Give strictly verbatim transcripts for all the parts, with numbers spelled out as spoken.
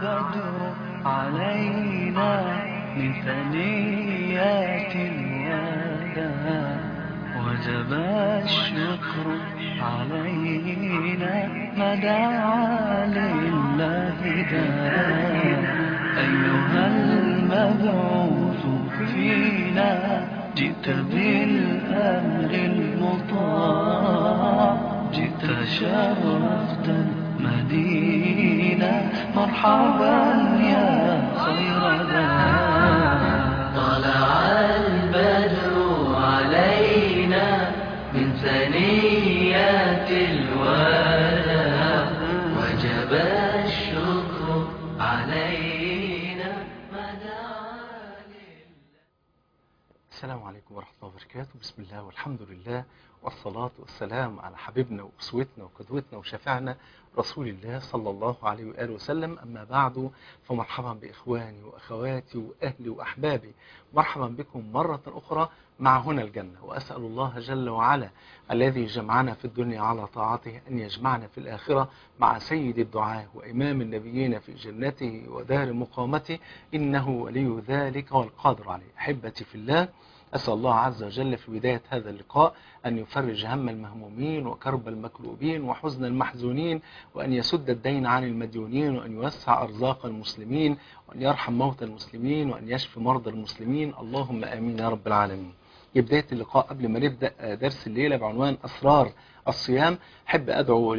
البدر علينا من ثنيات الوداع وجب الشكر علينا ما دعا لله داع أيها المبعوث فينا جئت بالأمر المطاع جئت شرفت المدينة مرحبا يا خير داع طلع البدر علينا من ثنيات الوداع وجب الشكر علينا ما دعا لله. السلام عليكم ورحمة الله وبركاته. بسم الله والحمد لله والصلاة والسلام على حبيبنا وأسوتنا وقدوتنا وشفعنا رسول الله صلى الله عليه وآله وسلم. أما بعد فمرحبا بإخواني وأخواتي وأهلي وأحبابي، مرحبا بكم مرة أخرى مع هنا الجنة، وأسأل الله جل وعلا الذي جمعنا في الدنيا على طاعته أن يجمعنا في الآخرة مع سيد الدعاة وإمام النبيين في جنته ودار مقامته، إنه ولي ذلك والقادر عليه. أحبتي في الله، أسأل الله عز وجل في بداية هذا اللقاء أن يفرج هم المهمومين وكرب المكروبين وحزن المحزونين، وأن يسد الدين عن المديونين، وأن يوسع أرزاق المسلمين، وأن يرحم موتى المسلمين، وأن يشفي مرضى المسلمين، اللهم آمين يا رب العالمين. بداية اللقاء قبل ما نبدأ درس الليلة بعنوان أسرار الصيام، حب أدعو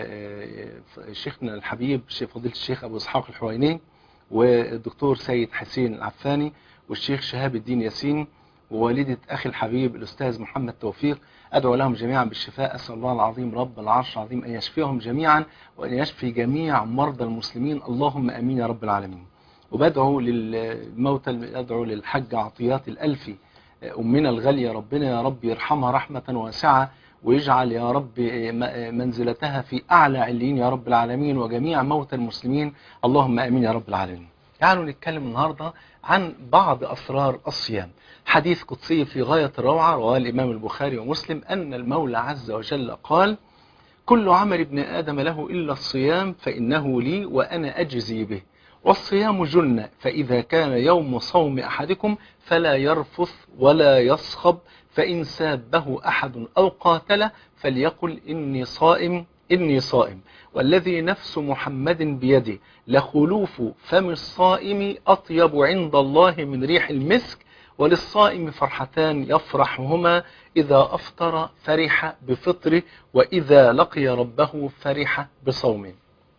لشيخنا الحبيب فضيلة الشيخ أبو إسحاق الحويني والدكتور سيد حسين العفاني والشيخ شهاب الدين ياسين ووالدة أخي الحبيب الأستاذ محمد توفيق، أدعو لهم جميعا بالشفاء. أسأل الله العظيم رب العرش العظيم أن يشفيهم جميعا وأن يشفي جميع مرضى المسلمين، اللهم أمين يا رب العالمين. وبدعو للموتى، أدعو للحج عطيات الألفي أمنا الغالية، ربنا يا رب يرحمها رحمة واسعة ويجعل يا رب منزلتها في أعلى عليين يا رب العالمين، وجميع موتى المسلمين، اللهم أمين يا رب العالمين. تعالوا نتكلم النهاردة عن بعض أسرار الصيام. حديث قدسي في غاية الروعة رواه الإمام البخاري ومسلم أن المولى عز وجل قال: كل عمل ابن آدم له إلا الصيام فإنه لي وأنا أجزي به، والصيام جنة، فإذا كان يوم صوم أحدكم فلا يرفث ولا يصخب، فإن سابه أحد أو قاتله فليقل إني صائم إني صائم، والذي نفس محمد بيده لخلوف فم الصائم أطيب عند الله من ريح المسك، وللصائم فرحتان يفرحهما، إذا أفطر فرح بفطره، وإذا لقي ربه فرح بصومه.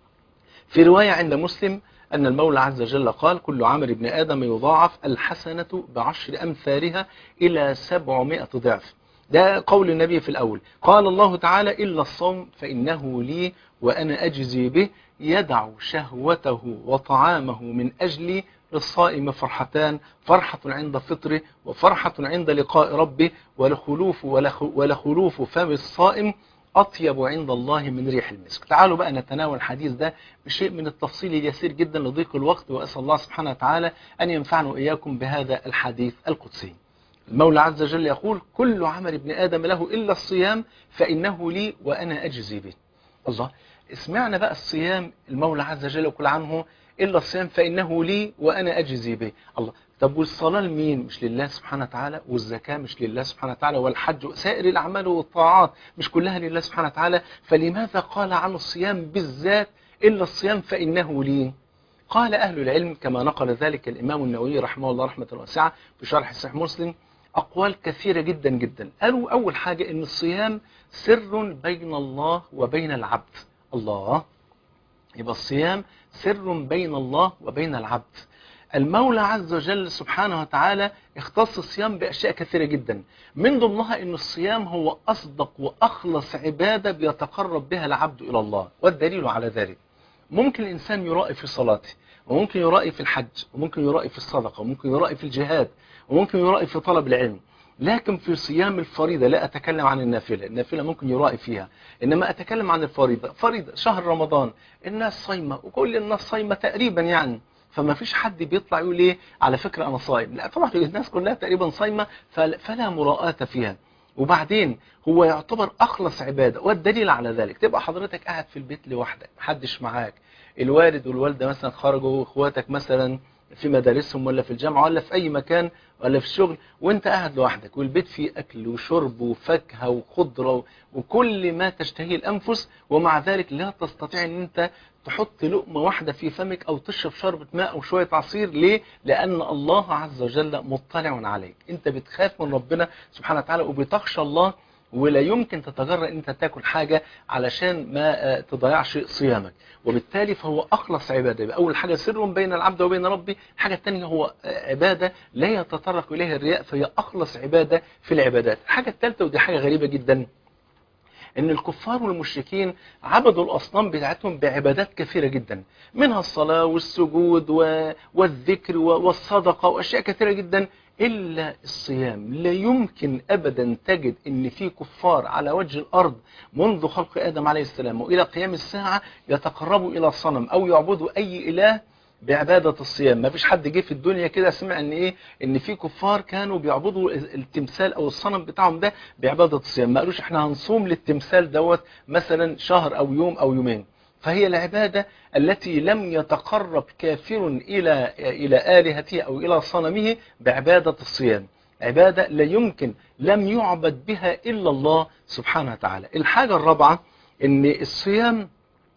في رواية عند مسلم أن المولى عز وجل قال: كل عمل ابن آدم يضاعف الحسنة بعشر أمثالها إلى سبعمائة ضعف. ده قول النبي في الأول. قال الله تعالى: إلا الصوم فإنه لي وأنا أجزي به، يدع شهوته وطعامه من أجلي، للصائم فرحتان، فرحة عند فطره وفرحة عند لقاء ربه، ولخلوف, ولخلوف فم الصائم أطيب عند الله من ريح المسك. تعالوا بقى نتناول الحديث ده بشيء من التفصيل اليسير جدا لضيق الوقت، وأسأل الله سبحانه وتعالى أن ينفعنا وإياكم بهذا الحديث القدسي. المولى عز وجل يقول: كل عمل ابن آدم له إلا الصيام فإنه لي وأنا أجزي به. الله، اسمعنا بقى الصيام، المولى عز وجل يقول عنه: إلا الصيام فإنه لي وأنا أجزي به. الله، طب والصلاة لمين؟ مش لله سبحانه وتعالى؟ والزكاة مش لله سبحانه وتعالى؟ والحج وسائر الأعمال والطاعات مش كلها لله سبحانه وتعالى؟ فلماذا قال عن الصيام بالذات إلا الصيام فإنه لي؟ قال أهل العلم كما نقل ذلك الإمام النووي رحمه الله رحمة واسعة في شرح صحيح مسلم أقوال كثيرة جدا جدا. قالوا أول حاجة إن الصيام سر بين الله وبين العبد. الله، يبقى الصيام سر بين الله وبين العبد. المولى عز وجل سبحانه وتعالى اختص الصيام بأشياء كثيرة جدا، من ضمنها أن الصيام هو أصدق وأخلص عبادة بيتقرب بها العبد إلى الله. والدليل على ذلك: ممكن الإنسان يرائي في صلاته، وممكن يرائي في الحج، وممكن يرائي في الصدقة، وممكن يرائي في الجهاد، وممكن يرائي في طلب العلم، لكن في صيام الفريضة لا أتكلم عن النافلة. النافلة ممكن يرائي فيها، إنما أتكلم عن الفريضة. فريضة شهر رمضان الناس صايمة، وكل الناس صايمة تقريبا يعني، فما فيش حد بيطلع يقول ايه على فكرة أنا صايم. لا طبعا الناس كلها تقريبا صايمة، فلا مراءة فيها. وبعدين هو يعتبر أخلص عبادة، والدليل على ذلك تبقى حضرتك قاعد في البيت لوحدك محدش معاك، الوالد والوالدة مثلا خرجوا، واخواتك مثلا في مدارسهم ولا في الجامعة ولا في أي مكان ولا في الشغل، وانت قاعد لوحدك، والبيت فيه أكل وشرب وفاكهة وخضرة وكل ما تشتهي الأنفس، ومع ذلك لا تستطيع ان انت تحط لقمة واحدة في فمك أو تشرب شربة ماء أو شوية عصير. ليه؟ لأن الله عز وجل مطلع عليك، انت بتخاف من ربنا سبحانه وتعالى وبتخشى الله، ولا يمكن تتجرأ ان انت تاكل حاجة علشان ما تضيعش صيامك، وبالتالي فهو اخلص عبادة. يبقى اول حاجة سر بين العبد وبين ربي، الحاجة الثانية هو عبادة لا يتطرق اليها الرياء، فهي اخلص عبادة في العبادات. الحاجة الثالثة ودي حاجة غريبة جدا، ان الكفار والمشركين عبدوا الاصنام بتاعتهم بعبادات كثيرة جدا، منها الصلاة والسجود والذكر والصدقة واشياء كثيرة جدا، إلا الصيام. لا يمكن أبدا تجد أن في كفار على وجه الأرض منذ خلق آدم عليه السلام وإلى قيام الساعة يتقربوا إلى الصنم أو يعبدوا أي إله بعبادة الصيام. ما فيش حد جه في الدنيا كده سمع ان ايه ان في كفار كانوا بيعبدوا التمثال او الصنم بتاعهم ده بعبادة الصيام، ما قالوش احنا هنصوم للتمثال دوت مثلا شهر او يوم او يومين. فهي العبادة التي لم يتقرب كافر إلى إلى آلهته أو إلى صنمه بعبادة الصيام، عبادة لا يمكن لم يعبد بها إلا الله سبحانه وتعالى. الحاجة الرابعة إن الصيام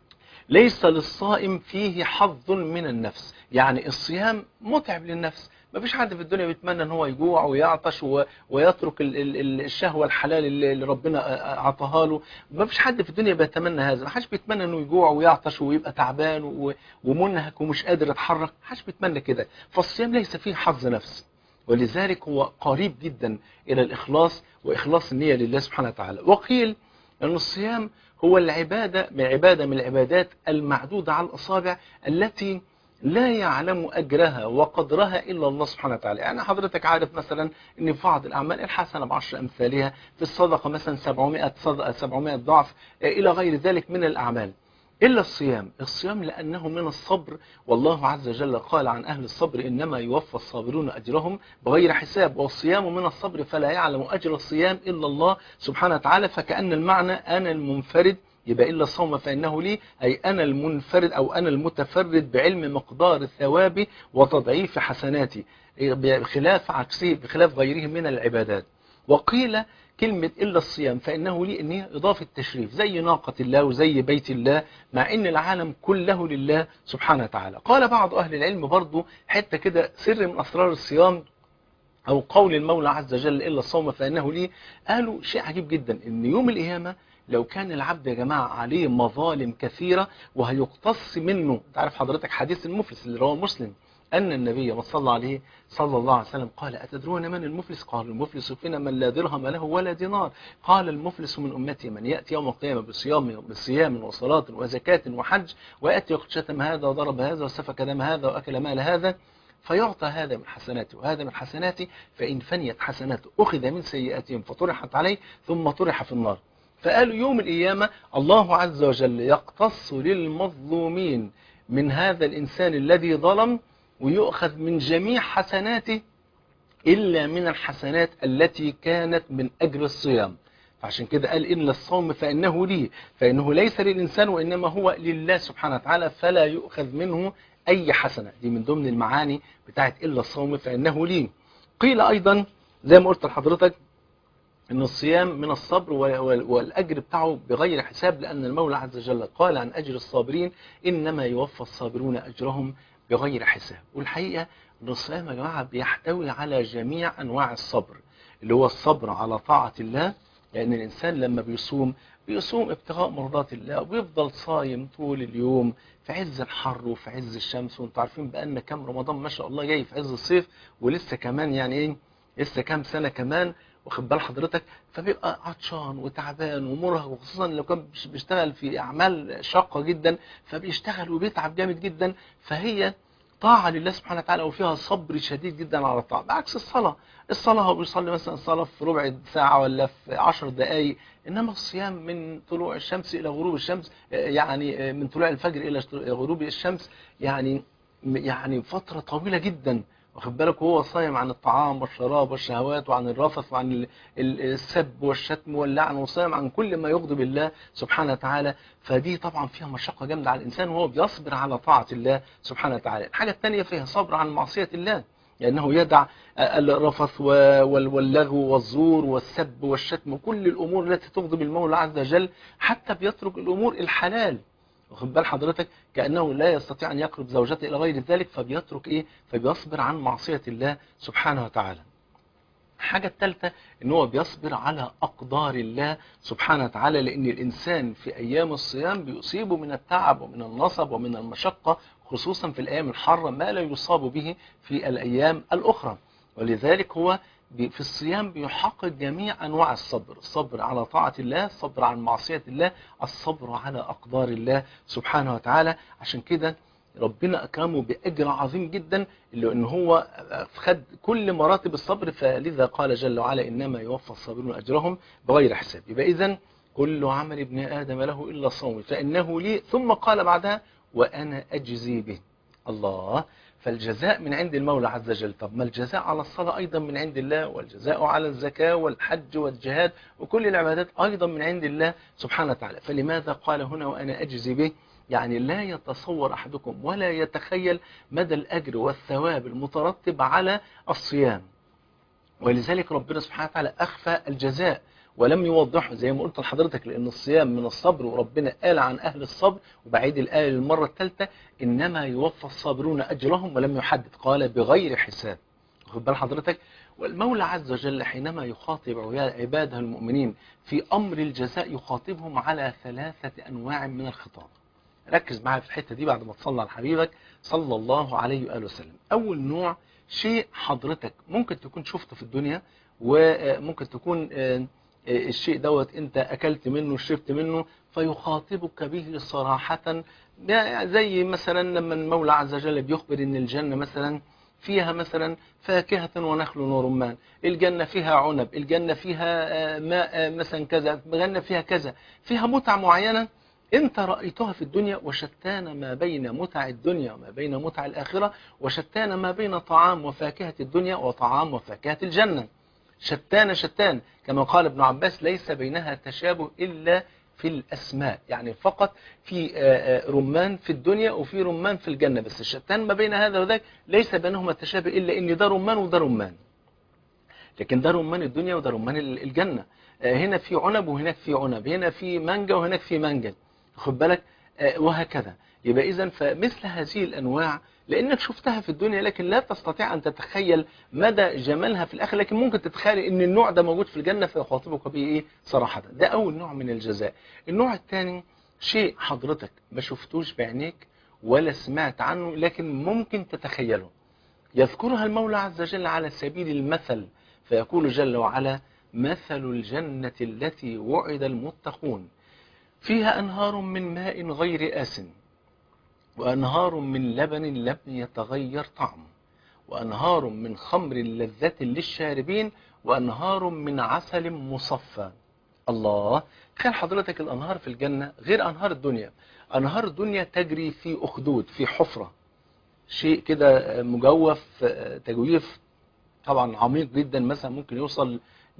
ليس للصائم فيه حظ من النفس، يعني الصيام متعب للنفس، ما فيش حد في الدنيا بيتمنى ان هو يجوع ويعطش ويترك الشهوة الحلال اللي ربنا اعطاها له، ما فيش حد في الدنيا بيتمنى هذا، ما حدش بيتمنى انه يجوع ويعطش ويبقى تعبان ومنهك ومش قادر يتحرك، ما حدش بيتمنى كده. فالصيام ليس فيه حظ نفس، ولذلك هو قريب جدا الى الاخلاص واخلاص النية لله سبحانه وتعالى. وقيل ان الصيام هو العبادة من عبادة من العبادات المعدودة على الأصابع التي لا يعلم أجرها وقدرها إلا الله سبحانه وتعالى. يعني حضرتك عارف مثلا أن في بعض الأعمال الحسنة بعشر أمثالها، في الصدقة مثلا سبعمائة صدقة سبعمائة ضعف إلى غير ذلك من الأعمال، إلا الصيام. الصيام لأنه من الصبر، والله عز وجل قال عن أهل الصبر إنما يوفى الصابرون أجرهم بغير حساب، والصيام من الصبر فلا يعلم أجر الصيام إلا الله سبحانه وتعالى. فكأن المعنى أنا المنفرد، يبقى إلا الصوم فإنه لي، أي أنا المنفرد أو أنا المتفرد بعلم مقدار الثواب وتضعيف حسناتي، بخلاف عكسه بخلاف غيره من العبادات. وقيل كلمة إلا الصيام فإنه لي إن هي إضافة تشريف، زي ناقة الله وزي بيت الله، مع إن العالم كله لله سبحانه وتعالى. قال بعض أهل العلم برضو حتى كده سر من أسرار الصيام أو قول المولى عز وجل إلا الصوم فإنه لي، قالوا شيء عجيب جدا، إن يوم القيامة لو كان العبد يا جماعة عليه مظالم كثيرة وهيقتص منه، تعرف حضرتك حديث المفلس اللي رواه مسلم أن النبي صلى الله عليه صلى الله عليه وسلم قال أتدرون من المفلس؟ قال المفلس فينا من لا درهم له ولا دينار. قال المفلس من أمتي من يأتي يوم القيامة بصيام بصيام وصلاة وزكاة وحج، ويأتي وقد شتم هذا وضرب هذا وسفك دم هذا وأكل مال هذا، فيعطى هذا من حسناته وهذا من حسناته، فإن فنيت حسناته أخذ من سيئاتهم فطرحت عليه ثم طرح في النار. فقالوا يوم القيامة الله عز وجل يقتص للمظلومين من هذا الإنسان الذي ظلم، ويؤخذ من جميع حسناته إلا من الحسنات التي كانت من أجل الصيام. فعشان كده قال إلا الصوم فإنه لي، فإنه ليس للإنسان وإنما هو لله سبحانه وتعالى، فلا يؤخذ منه أي حسنة. دي من ضمن المعاني بتاعت إلا الصوم فإنه لي. قيل أيضا زي ما قلت لحضرتك إن الصيام من الصبر والأجر بتاعه بغير حساب، لأن المولى عز وجل قال عن أجر الصابرين إنما يوفى الصابرون أجرهم بغير حساب. والحقيقة أن الصيام يا جماعة بيحتوي على جميع أنواع الصبر، اللي هو الصبر على طاعة الله، لأن الإنسان لما بيصوم بيصوم ابتغاء مرضات الله وبيفضل صايم طول اليوم في عز الحر وفي عز الشمس. وانتوا عارفين بأن كم رمضان ما شاء الله جاي في عز الصيف، ولسه كمان يعني ايه لسه كام سنة كمان، واخد بال حضرتك، فبيبقى عطشان وتعبان ومرهق، وخصوصا لو كان بيشتغل في أعمال شاقة جدا فبيشتغل وبيتعب جامد جدا. فهي طاعة لله سبحانه وتعالى وفيها صبر شديد جدا على الطاعة، بعكس الصلاة. الصلاة هو بيصلي مثلا صلاة في ربع ساعة ولا في عشر دقايق، إنما الصيام من طلوع الشمس إلى غروب الشمس، يعني من طلوع الفجر إلى غروب الشمس، يعني يعني فترة طويلة جدا. واخد بالك، وهو صايم عن الطعام والشراب والشهوات وعن الرفث وعن ال- ال- السب والشتم واللعن، وصايم عن كل ما يغضب الله سبحانه وتعالى. فدي طبعا فيها مشقة جامدة على الإنسان وهو بيصبر على طاعة الله سبحانه وتعالى. الحاجة الثانية فيها صبر عن معصية الله، لأنه يدع الرفث وال- واللغو والزور والسب والشتم وكل الأمور التي تغضب المولى عز وجل، حتى بيترك الأمور الحلال. واخد بال حضرتك، كأنه لا يستطيع أن يقرب زوجته إلى غير ذلك، فبيترك إيه، فبيصبر عن معصية الله سبحانه وتعالى. الحاجة الثالثة ان هو بيصبر على أقدار الله سبحانه وتعالى، لأن الإنسان في أيام الصيام بيصيبه من التعب ومن النصب ومن المشقة، خصوصا في الأيام الحارة، ما لا يصاب به في الأيام الأخرى. ولذلك هو بي- في الصيام بيحقق جميع أنواع الصبر، الصبر على طاعة الله، الصبر عن معصية الله، الصبر على أقدار الله سبحانه وتعالى. عشان كده ربنا أكرمه بأجر عظيم جدا، اللي إن هو خد كل مراتب الصبر، فلذا قال جل وعلا إنما يوفى الصابرون أجرهم بغير حساب. يبقى إذن كل عمل ابن آدم له إلا الصوم فإنه لي، ثم قال بعدها وأنا أجزي به. الله، فالجزاء من عند المولى عز وجل. طب ما الجزاء على الصلاة أيضا من عند الله، والجزاء على الزكاة والحج والجهاد وكل العبادات أيضا من عند الله سبحانه وتعالى. فلماذا قال هنا وأنا أجزي به؟ يعني لا يتصور أحدكم ولا يتخيل مدى الأجر والثواب المترتب على الصيام. ولذلك ربنا سبحانه وتعالى أخفى الجزاء ولم يوضحه زي ما قلت لحضرتك، لأن الصيام من الصبر، وربنا قال عن أهل الصبر، وبعيد الآية للمرة الثالثة إنما يوفى الصابرون أجرهم، ولم يحدد، قال بغير حساب. خد بال حضرتك، والمولى عز وجل حينما يخاطب عباده المؤمنين في أمر الجزاء يخاطبهم على ثلاثة أنواع من الخطاب. ركز معايا في الحتة دي بعد ما تصلي على حبيبك صلى الله عليه وآله وسلم. أول نوع شيء حضرتك ممكن تكون شفته في الدنيا، وممكن تكون الشيء دوت انت اكلت منه شربت منه، فيخاطبك به صراحة. زي مثلا لما المولى عز وجل بيخبر ان الجنة مثلا فيها مثلا فاكهة ونخل ورمان، الجنة فيها عنب، الجنة فيها ماء مثلا كذا، الجنة فيها كذا، فيها متع معينة انت رأيتها في الدنيا، وشتان ما بين متع الدنيا وما بين متع الآخرة، وشتان ما بين طعام وفاكهة الدنيا وطعام وفاكهة الجنة. شتان شتان، كما قال ابن عباس ليس بينها تشابه إلا في الأسماء، يعني فقط في رمان في الدنيا وفي رمان في الجنة، بس الشتان ما بين هذا وذاك ليس بينهما تشابه إلا إن ده رمان وده رمان، لكن ده رمان الدنيا وده رمان الجنة. هنا في عنب وهناك في عنب، هنا في مانجا وهناك في مانجا، خد بالك، وهكذا. يبقى إذن فمثل هذه الأنواع لأنك شفتها في الدنيا، لكن لا تستطيع أن تتخيل مدى جمالها في الآخر، لكن ممكن تتخيل أن النوع ده موجود في الجنة فيخاطبك به إيه صراحة. ده أول نوع من الجزاء. النوع الثاني شيء حضرتك ما شفتوش بعينيك ولا سمعت عنه، لكن ممكن تتخيله. يذكرها المولى عز وجل على سبيل المثل، فيقول جل وعلا مثل الجنة التي وعد المتقون فيها أنهار من ماء غير آسن، وأنهار من لبن لم يتغير طعمه، وأنهار من خمر لذة للشاربين، وأنهار من عسل مصفى. الله، تخيل حضرتك الأنهار في الجنة غير أنهار الدنيا. أنهار الدنيا تجري في أخدود، في حفرة، شيء كده مجوف تجويف طبعا عميق جدا، مثلا ممكن يوصل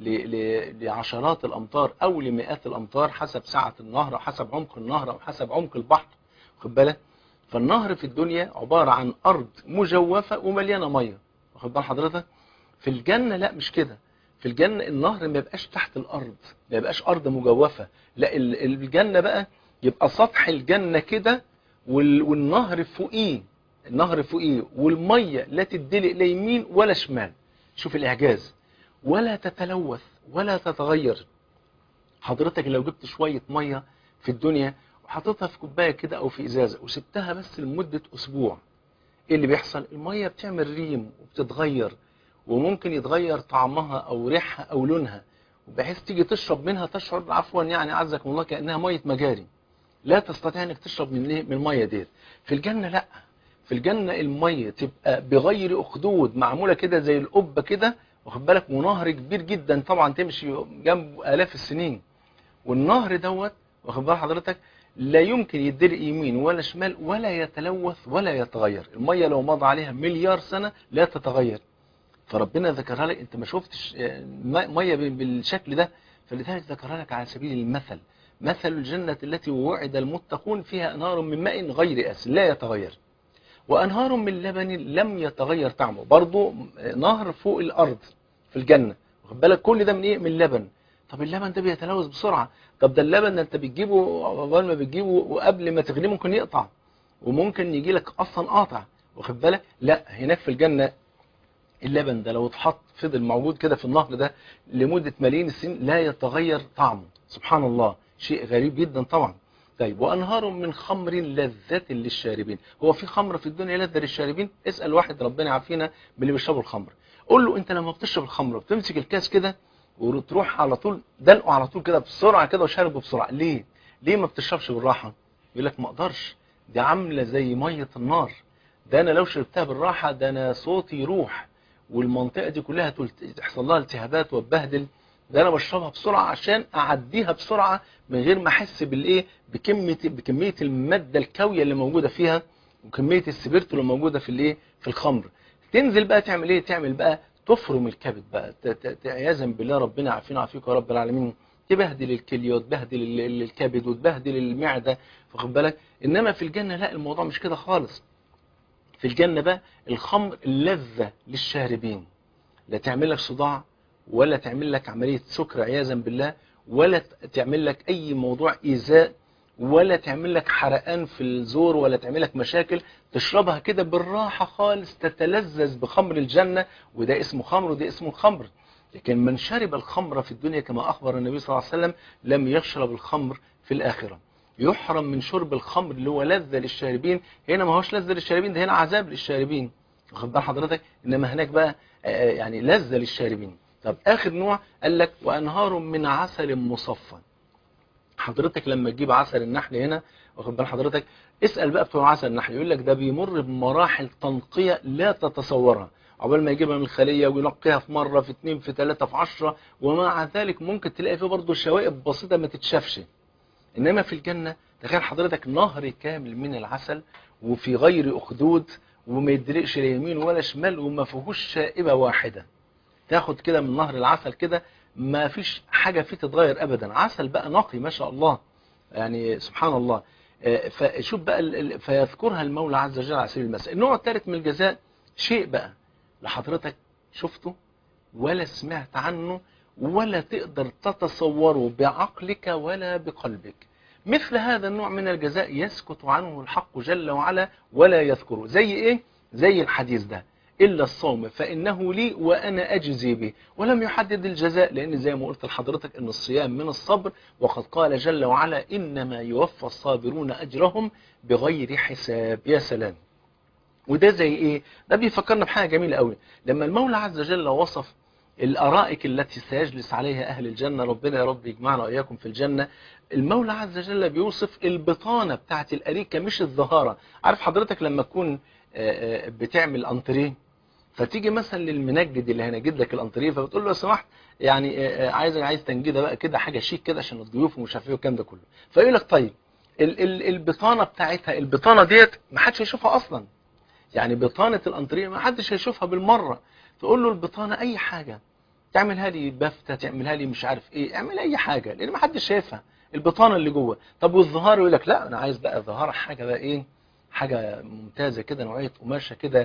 لعشرات الأمتار أو لمئات الأمتار حسب سعة النهر، أو حسب عمق النهر، أو حسب عمق البحر، خد بالك. فالنهر في الدنيا عبارة عن أرض مجوفة ومليانة مية، واخد بال حضرتك. في الجنة لا، مش كده. في الجنة النهر ما يبقاش تحت الأرض، ما يبقاش أرض مجوفة، لا، الجنة بقى يبقى سطح الجنة كده والنهر فوقيه، النهر فوقيه، والمية لا تدلق لا يمين ولا شمال. شوف الإعجاز، ولا تتلوث ولا تتغير. حضرتك لو جبت شوية مية في الدنيا وحطيتها في كوباية كده أو في إزازة وسبتها بس لمدة أسبوع، إيه اللي بيحصل؟ المية بتعمل ريم وبتتغير، وممكن يتغير طعمها أو ريحها أو لونها، وبحيث تيجي تشرب منها تشعر عفوا يعني عزكم الله كأنها مية مجاري، لا تستطيع أنك تشرب من من المية ديت. في الجنة لا، في الجنة المية تبقى بغير أخدود، معمولة كده زي القبة كده، واخد بالك، ونهر كبير جدا طبعا تمشي جنب آلاف السنين، والنهر دوت واخد بال حضرتك لا يمكن يدرق يمين ولا شمال ولا يتلوث ولا يتغير. المية لو مضى عليها مليار سنة لا تتغير، فربنا ذكرها لك، انت ما شفتش مية بالشكل ده، فلذلك ذكرها لك على سبيل المثل. مثل الجنة التي وعد المتقون فيها أنهار من ماء غير آسن لا يتغير، وأنهار من لبن لم يتغير طعمه. برضو نهر فوق الأرض في الجنة، واخد بالك كل ده من إيه؟ من لبن. طب اللبن ده بيتلوث بسرعة، طب ده اللبن ده أنت بتجيبه أول ما بتجيبه وقبل ما تغليه ممكن يقطع، وممكن يجي لك أصلا قاطع، واخد بالك. لا، هناك في الجنة اللبن ده لو اتحط فضل موجود كده في النهر ده لمدة ملايين السنين لا يتغير طعمه. سبحان الله، شيء غريب جدا طبعا. طيب، وأنهار من خمر لذة للشاربين. هو في خمر في الدنيا لذة للشاربين؟ اسأل واحد ربنا يعافينا من اللي بيشربوا الخمر، قول له انت لما بتشرب الخمر بتمسك الكاس كده وتروح على طول دلقه على طول كده بسرعة كده وشاربه بسرعة، ليه؟ ليه ما بتشربش بالراحة؟ يقول لك ما اقدرش، دي عاملة زي مية النار، ده انا لو شربتها بالراحة ده انا صوتي يروح والمنطقة دي كلها تحصل لها التهابات واتبهدل، ده انا بشربها بسرعة عشان اعديها بسرعة من غير ما احس بالايه، بكمية بكمية المادة الكاوية اللي موجودة فيها وكمية السبيرتو اللي موجودة في الايه، في الخمر. تنزل بقى تعمل ايه؟ تعمل بقى تفرم الكبد بقى، عياذا بالله ربنا يعافينا ويعافيك يا رب العالمين، تبهدل الكليه وتبهدل الكبد وتبهدل المعده، واخد بالك. انما في الجنه لا، الموضوع مش كده خالص. في الجنه بقى الخمر لذة للشاربين، لا تعمل لك صداع ولا تعمل لك عمليه سكر عياذا بالله، ولا تعمل لك اي موضوع ايذاء، ولا تعمل لك حرقان في الزور، ولا تعمل لك مشاكل. تشربها كده بالراحة خالص، تتلذذ بخمر الجنة، وده اسمه خمر وده اسمه خمر. لكن من شرب الخمر في الدنيا كما أخبر النبي صلى الله عليه وسلم لم يشرب الخمر في الآخرة. يحرم من شرب الخمر اللي هو لذة للشاربين. هنا ما هوش لذة للشاربين، ده هنا عذاب للشاربين، واخد بال حضرتك. إنما هناك بقى يعني لذة للشاربين. طب آخر نوع قال لك وأنهار من عسل مصفى. حضرتك لما تجيب عسل النحل هنا، واخد بال حضرتك، اسأل بقى بتوع عسل النحل، يقول لك ده بيمر بمراحل تنقية لا تتصورها، عقبال ما يجيبها من الخلية وينقيها في مرة في اتنين في تلاتة في عشرة، ومع ذلك ممكن تلاقي فيه برضه شوائب بسيطة ما تتشافش. إنما في الجنة تخيل حضرتك نهر كامل من العسل وفي غير أخدود، وما يدرقش لا يمين ولا شمال، وما فيهوش شائبة واحدة. تاخد كده من نهر العسل كده ما فيش حاجة فيه تتغير أبدا، عسل بقى نقي ما شاء الله، يعني سبحان الله. فشوف بقى فيذكرها المولى عز وجل على سبيل المثال. النوع الثالث من الجزاء شيء بقى لحضرتك شفته ولا سمعت عنه ولا تقدر تتصوره بعقلك ولا بقلبك. مثل هذا النوع من الجزاء يسكت عنه الحق جل وعلا ولا يذكره. زي ايه؟ زي الحديث ده، إلا الصوم فإنه لي وأنا أجزي به. ولم يحدد الجزاء، لأن زي ما قلت لحضرتك أن الصيام من الصبر، وقد قال جل وعلا إنما يوفى الصابرون أجرهم بغير حساب. يا سلام. وده زي إيه؟ ده بيفكرنا بحاجة جميلة قوي. لما المولى عز وجل وصف الأرائك التي سيجلس عليها أهل الجنة، ربنا يا رب يجمعنا وإياكم في الجنة، المولى عز وجل بيوصف البطانة بتاعت الأريكة مش الظهارة. عارف حضرتك لما تكون بتعمل أنتريه، فتيجي مثلا للمنجد اللي هينجد لك الانتريه، فبتقول له لو سمحت يعني عايز عايز تنجيده بقى كده حاجه شيك كده عشان الضيوف ومش عارف ايه والكلام ده كله. فيقول لك طيب ال ال البطانه بتاعتها، البطانه ديت ما حدش هيشوفها اصلا، يعني بطانه الانتريه ما حدش هيشوفها بالمره. تقول له البطانه اي حاجه، تعملها لي بافته، تعملها لي مش عارف ايه، اعمل اي حاجه لان ما حدش شايفها البطانه اللي جوه. طب والظهار؟ يقول لك لا انا عايز بقى ظهار حاجه بقى ايه، حاجة ممتازة كده، نوعية قماشة كده،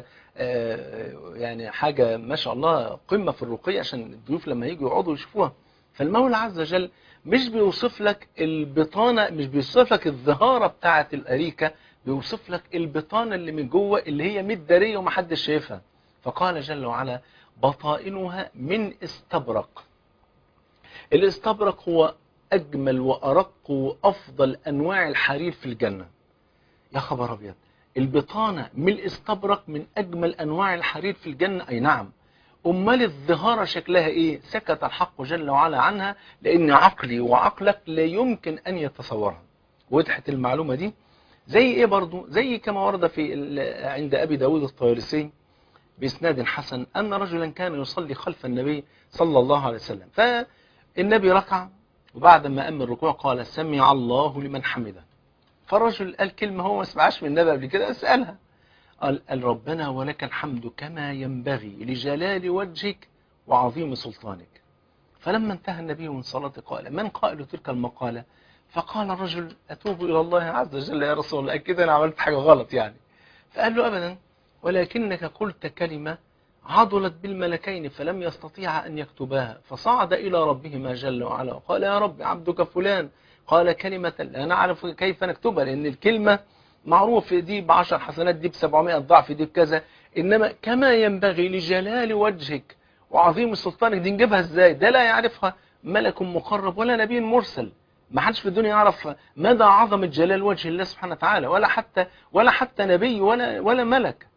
يعني حاجة ما شاء الله قمة في الرقي عشان الضيوف لما يجوا يقعدوا يشوفوها. فالمولى عز وجل مش بيوصف لك البطانة، مش بيوصف لك الظهارة بتاعة الأريكة، بيوصف لك البطانة اللي من جوه اللي هي متدارية ومحدش شايفها. فقال جل وعلا بطائنها من استبرق. الاستبرق هو أجمل وأرق وأفضل أنواع الحرير في الجنة. يا خبر ابيض، البطانه من الاستبرق من اجمل انواع الحرير في الجنه. اي نعم. امال الظهاره شكلها ايه؟ سكت الحق جل وعلا عنها لان عقلي وعقلك لا يمكن ان يتصورها. وضحت المعلومه دي؟ زي ايه برضو؟ زي كما ورد في عند ابي داود الطيالسي باسناد حسن ان رجلا كان يصلي خلف النبي صلى الله عليه وسلم، فالنبي ركع وبعد ما قام الركوع قال سمع الله لمن حمده. فرجل قال كلمة هو ما سمعهاش من النبي قبل كده، اسألها. قال, قال ربنا ولك الحمد كما ينبغي لجلال وجهك وعظيم سلطانك. فلما انتهى النبي من صلاته قال من قائل تلك المقالة؟ فقال الرجل أتوب إلى الله عز وجل يا رسول الله، أكيد أنا عملت حاجة غلط يعني. فقال له أبدا، ولكنك قلت كلمة عضلت بالملكين فلم يستطيع أن يكتباها، فصعد إلى ربهما جل وعلا وقال يا رب عبدك فلان قال كلمة لا نعرف كيف نكتبها، لأن الكلمة معروف دي بعشر حسنات، دي بسبعمائة ضعف، دي بكذا، إنما كما ينبغي لجلال وجهك وعظيم سلطانك دي نجيبها ازاي؟ ده لا يعرفها ملك مقرب ولا نبي مرسل. ما حدش في الدنيا يعرف مدى عظمة جلال وجه الله سبحانه وتعالى، ولا حتى ولا حتى نبي ولا ولا ملك.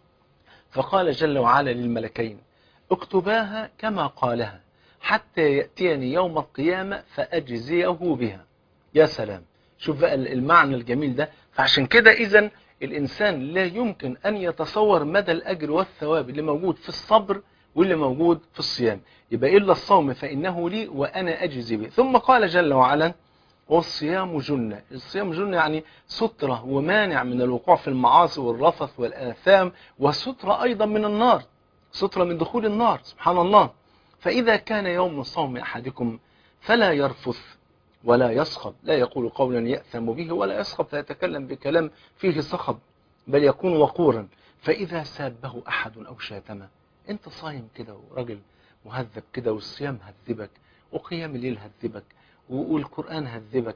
فقال جل وعلا للملكين اكتباها كما قالها حتى يأتيني يوم القيامة فأجزيه بها. يا سلام، شوف بقى المعنى الجميل ده. فعشان كده إذن الإنسان لا يمكن أن يتصور مدى الأجر والثواب اللي موجود في الصبر واللي موجود في الصيام. يبقى إلا الصوم فإنه لي وأنا أجزي به. ثم قال جل وعلا والصيام جنة. الصيام جنة يعني سترة ومانع من الوقوع في المعاصي والرفث والآثام، وسترة أيضا من النار، سترة من دخول النار سبحان الله. فإذا كان يوم صوم أحدكم فلا يرفث ولا يصخب، لا يقول قولا يأثم به ولا يصخب فيتكلم بكلام فيه صخب، بل يكون وقورا. فإذا سابه أحد أو شاتمه، انت صايم كده وراجل مهذب كده، والصيام هذبك وقيام الليل هذبك والقرآن هذبك،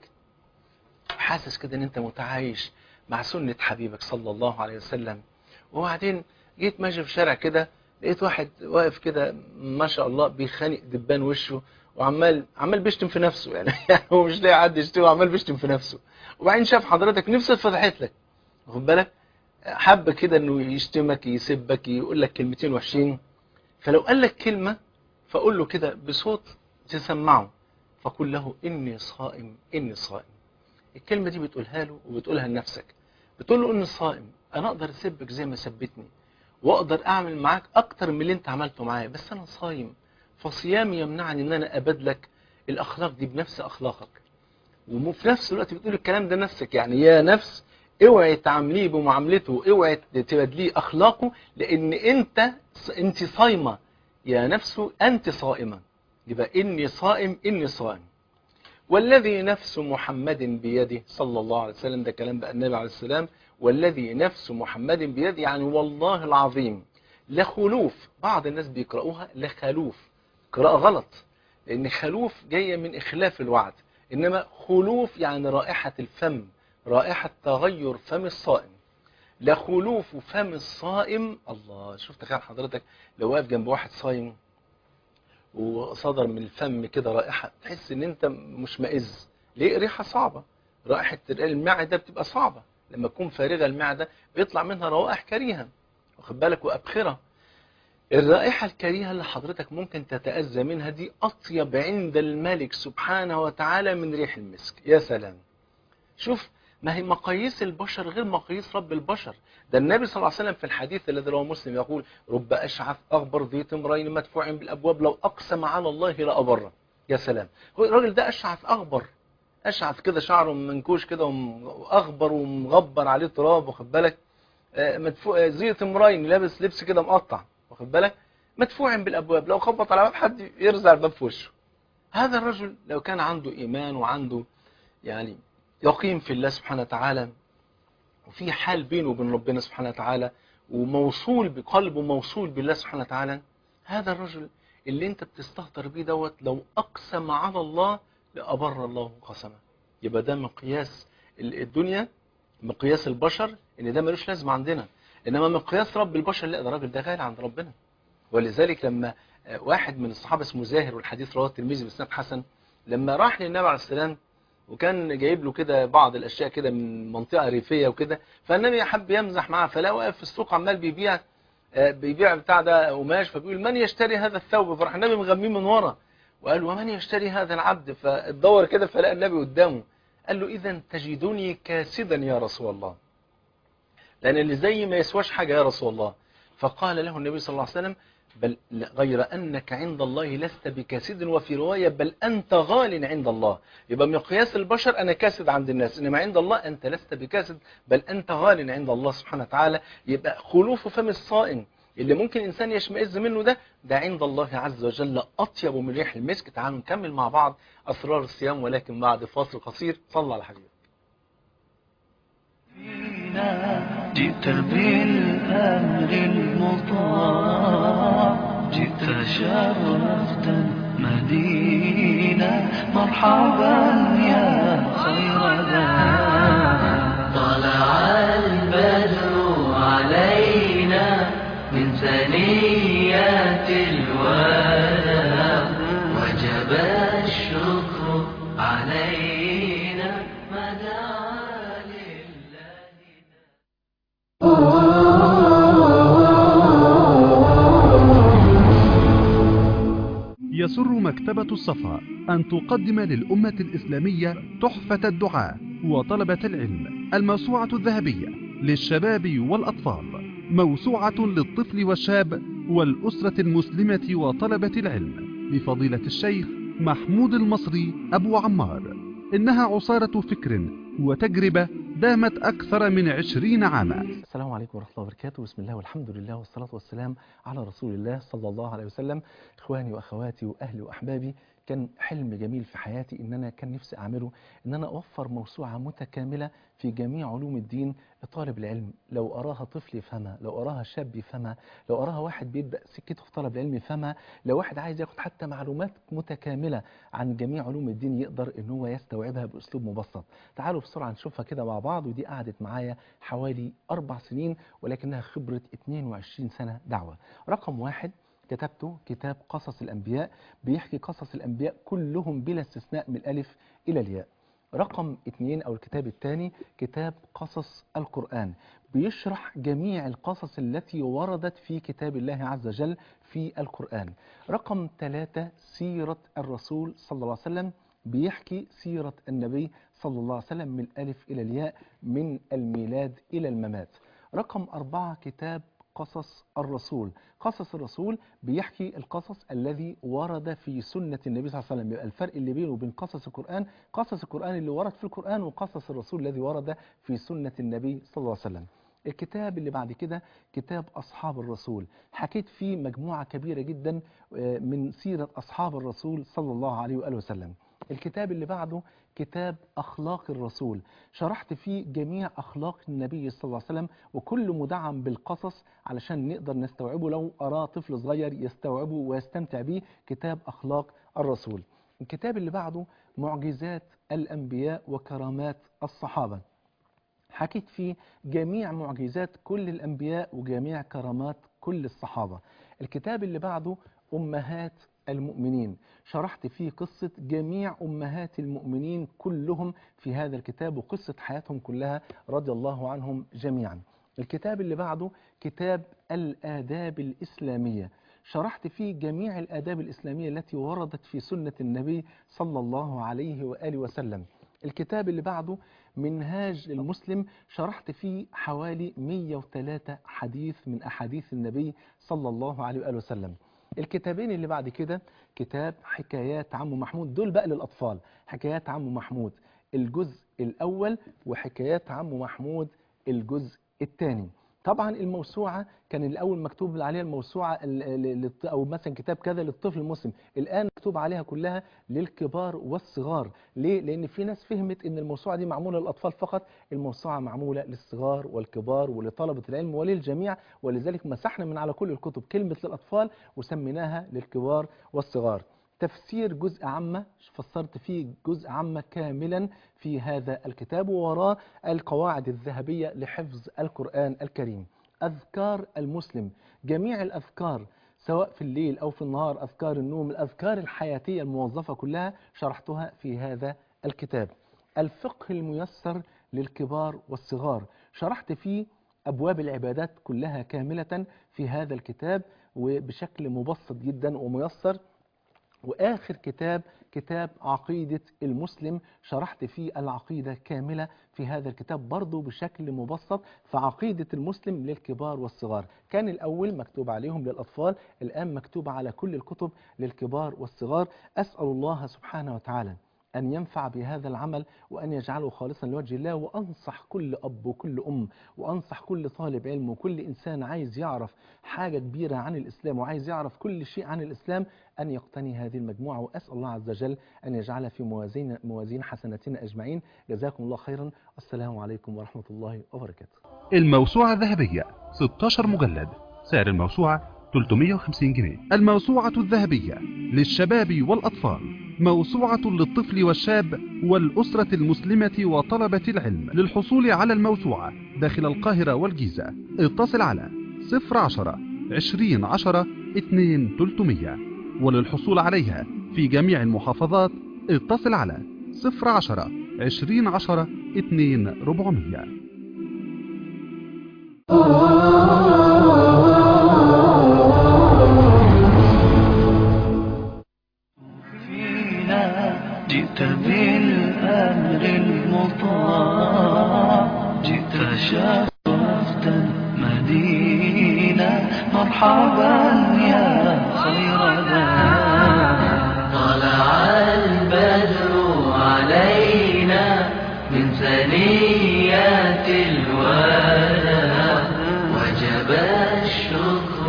حاسس كده ان انت متعايش مع سنة حبيبك صلى الله عليه وسلم. وبعدين جيت ماشي في شارع كده لقيت واحد واقف كده ما شاء الله بيخانق دبان وشه وعمال عمال بيشتم في نفسه يعني هو مش لاقي حد يشتمه وعمال بيشتم في نفسه. وبعدين شاف حضرتك نفسه اتفتحت لك، واخد بالك، حب كده انه يشتمك يسبك يقول لك كلمتين وحشين. فلو قال لك كلمة فقول له كده بصوت تسمعه، فقل له إني صائم إني صائم. الكلمة دي بتقولها له وبتقولها لنفسك، بتقول له إني صائم، أنا أقدر أسبك زي ما سبتني وأقدر أعمل معاك أكتر من اللي أنت عملته معايا، بس أنا صايم، فصيامي يمنعني إن أنا أبدلك الأخلاق دي بنفس أخلاقك. وفي نفس الوقت بتقول الكلام ده نفسك، يعني يا نفس اوعي تعامليه بمعاملته، اوعي تبدليه أخلاقه، لأن أنت أنت صايمة يا نفس أنت صائمة. يبقى إني صائم إني صائم. والذي نفس محمد بيده صلى الله عليه وسلم، ده كلام بقى النبي عليه السلام، والذي نفس محمد بيده يعني والله العظيم لخلوف، بعض الناس بيقرأوها لخلوف، قراءة غلط، لأن خلوف جاية من إخلاف الوعد، إنما خلوف يعني رائحة الفم، رائحة تغير فم الصائم. لخلوف فم الصائم. الله، شوف تخيل حضرتك لو واقف جنب واحد صايم وصدر من الفم كده رائحة تحس ان انت مش مائز. ليه؟ ريحة صعبة، رائحة المعدة بتبقى صعبة، لما تكون فارغة المعدة بيطلع منها روائح كريهة، واخد بالك، وأبخرة. الرائحة الكريهة اللي حضرتك ممكن تتأذى منها دي أطيب عند الملك سبحانه وتعالى من ريح المسك. يا سلام، شوف، ما هي مقاييس البشر غير مقاييس رب البشر. ده النبي صلى الله عليه وسلم في الحديث الذي رواه مسلم يقول رب أشعث أغبر ذي تمرين مدفوع بالأبواب لو أقسم على الله لأبره. يا سلام، هو الراجل ده أشعث أغبر، أشعث كده شعره منكوش كده وأغبر ومغبر عليه تراب، واخد بالك، مدفوع ذي تمرين لابس لبس كده مقطع، واخد بالك، مدفوع بالأبواب لو خبط على باب حد يرزع الباب في وشه. هذا الرجل لو كان عنده إيمان وعنده يعني يقيم في الله سبحانه وتعالى، وفي حال بينه وبين ربنا سبحانه وتعالى، وموصول بقلبه موصول بالله سبحانه وتعالى، هذا الرجل اللي انت بتستهتر بيه دوت لو أقسم على الله لأبر الله قسمه. يبقى ده مقياس الدنيا، مقياس البشر ان ده ملوش لازمه عندنا، انما مقياس رب البشر لا، ده راجل ده غالي عند ربنا. ولذلك لما واحد من الصحابه اسمه زاهر، والحديث رواه الترمذي باسناد حسن، لما راح للنبي عليه السلام وكان جايب له كده بعض الاشياء كده من منطقه ريفيه وكده، فالنبي حب يمزح معاه، فلا واقف في السوق عمال بيبيع بيبيع بتاع ده قماش، فبيقول من يشتري هذا الثوب؟ فراح النبي مغميه من ورا وقال ومن يشتري هذا العبد؟ فاتدور كده فلقى النبي قدامه، قال له اذا تجدني كاسدا يا رسول الله، لان اللي زي ما يسواش حاجه يا رسول الله. فقال له النبي صلى الله عليه وسلم بل غير أنك عند الله لست بكاسد، وفي رواية بل أنت غال عند الله. يبقى مقياس البشر أنا كاسد عند الناس، إنما عند الله أنت لست بكاسد بل أنت غال عند الله سبحانه وتعالى. يبقى خلوف فم الصائم اللي ممكن إنسان يشمئز منه ده ده عند الله عز وجل أطيب من ريح المسك. تعالوا نكمل مع بعض أسرار الصيام، ولكن بعد فاصل قصير. صلى على حبيبك. جئت بالأمر المطاع، جئت شرفت المدينة، مرحبا يا خير داع. طلع البدر علينا من ثنيات الوداع، وجب الشكر علينا ما دعا لله. يسر مكتبة الصفا أن تقدم للأمة الإسلامية تحفة الدعاء وطلبة العلم، الموسوعة الذهبية للشباب والأطفال، موسوعة للطفل والشاب والأسرة المسلمة وطلبة العلم، لفضيلة الشيخ محمود المصري أبو عمار. إنها عصارة فكر وتجربة دامت أكثر من عشرين عاما. السلام عليكم ورحمة الله وبركاته. بسم الله والحمد لله والصلاة والسلام على رسول الله صلى الله عليه وسلم. إخواني وأخواتي وأهلي وأحبابي، كان حلم جميل في حياتي إن أنا كان نفسي أعمله، إن أنا أوفر موسوعة متكاملة في جميع علوم الدين لطالب العلم، لو أراها طفل يفهمها، لو أراها شاب يفهمها، لو أراها واحد بيبدأ سكته في طلب العلم يفهمها، لو واحد عايز ياخد حتى معلومات متكاملة عن جميع علوم الدين يقدر إن هو يستوعبها بأسلوب مبسط. تعالوا بسرعة نشوفها كده مع بعض. ودي قعدت معايا حوالي أربع سنين، ولكنها خبرة اثنين وعشرين سنة دعوة. رقم واحد، كتبته كتاب قصص الأنبياء، بيحكي قصص الأنبياء كلهم بلا استثناء من الألف إلى الياء. رقم اثنين أو الكتاب الثاني كتاب قصص القرآن، بيشرح جميع القصص التي وردت في كتاب الله عز وجل في القرآن. رقم ثلاثة سيرة الرسول صلى الله عليه وسلم، بيحكي سيرة النبي صلى الله عليه وسلم من الألف إلى الياء، من الميلاد إلى الممات. رقم أربعة كتاب قصص الرسول. قصص الرسول بيحكي القصص الذي ورد في سنة النبي صلى الله عليه وسلم. يبقى الفرق اللي بينه وبين قصص القرآن، قصص القرآن اللي ورد في القرآن، وقصص الرسول الذي ورد في سنة النبي صلى الله عليه وسلم. الكتاب اللي بعد كده كتاب أصحاب الرسول، حكيت فيه مجموعة كبيرة جدا من سيرة أصحاب الرسول صلى الله عليه وآله وسلم. الكتاب اللي بعده كتاب أخلاق الرسول، شرحت فيه جميع أخلاق النبي صلى الله عليه وسلم، وكل مدعم بالقصص علشان نقدر نستوعبه، لو أراه طفل صغير يستوعبه ويستمتع به. كتاب أخلاق الرسول. الكتاب اللي بعده معجزات الأنبياء وكرامات الصحابة، حكيت فيه جميع معجزات كل الأنبياء وجميع كرامات كل الصحابة. الكتاب اللي بعده أمهات المؤمنين، شرحت فيه قصة جميع أمهات المؤمنين كلهم في هذا الكتاب، وقصة حياتهم كلها رضي الله عنهم جميعا. الكتاب اللي بعده كتاب الآداب الإسلامية، شرحت فيه جميع الآداب الإسلامية التي وردت في سنة النبي صلى الله عليه وآله وسلم. الكتاب اللي بعده منهاج المسلم، شرحت فيه حوالي مئة وثلاثة حديث من أحاديث النبي صلى الله عليه وآله وسلم. الكتابين اللي بعد كده كتاب حكايات عم محمود، دول بقى للأطفال، حكايات عم محمود الجزء الأول وحكايات عم محمود الجزء الثاني. طبعا الموسوعة كان الأول مكتوب عليها الموسوعة أو مثلا كتاب كذا للطفل المسلم، الآن مكتوب عليها كلها للكبار والصغار. ليه؟ لأن في ناس فهمت أن الموسوعة دي معمولة للأطفال فقط، الموسوعة معمولة للصغار والكبار ولطلبة العلم وللجميع، ولذلك مسحنا من على كل الكتب كلمة للأطفال وسميناها للكبار والصغار. تفسير جزء عامة، فسرت فيه جزء عامة كاملا في هذا الكتاب، ووراه القواعد الذهبية لحفظ القرآن الكريم. أذكار المسلم، جميع الأذكار سواء في الليل أو في النهار، أذكار النوم، الأذكار الحياتية الموظفة كلها شرحتها في هذا الكتاب. الفقه الميسر للكبار والصغار، شرحت فيه أبواب العبادات كلها كاملة في هذا الكتاب وبشكل مبسط جدا وميسر، وآخر كتاب كتاب عقيدة المسلم، شرحت فيه العقيدة كاملة في هذا الكتاب برضه بشكل مبسط. فعقيدة المسلم للكبار والصغار، كان الأول مكتوب عليهم للأطفال، الآن مكتوب على كل الكتب للكبار والصغار. أسأل الله سبحانه وتعالى أن ينفع بهذا العمل وأن يجعله خالصا لوجه الله. وأنصح كل أب وكل أم وأنصح كل طالب علم وكل إنسان عايز يعرف حاجة كبيرة عن الإسلام وعايز يعرف كل شيء عن الإسلام أن يقتني هذه المجموعة. وأسأل الله عز وجل أن يجعلها في موازين موازين حسناتنا أجمعين. جزاكم الله خيرا. السلام عليكم ورحمة الله وبركاته. الموسوعة الذهبية ستاشر مجلد، سعر الموسوعة ثلاثمائة وخمسين جنيه. الموسوعة الذهبية للشباب والأطفال، موسوعة للطفل والشاب والأسرة المسلمة وطلبة العلم. للحصول على الموسوعة داخل القاهرة والجيزة اتصل على صفر عشرة عشرين عشرة اتنين تلتمية. وللحصول عليها في جميع المحافظات اتصل على صفر عشرة عشرين عشرة اتنين ربعمية. فينا جئت بالأمر المطاع، جئت شرفت المدينة، مرحبا يا خير دار. طلع البدر علينا من ثنيات الوداع، وجب الشكر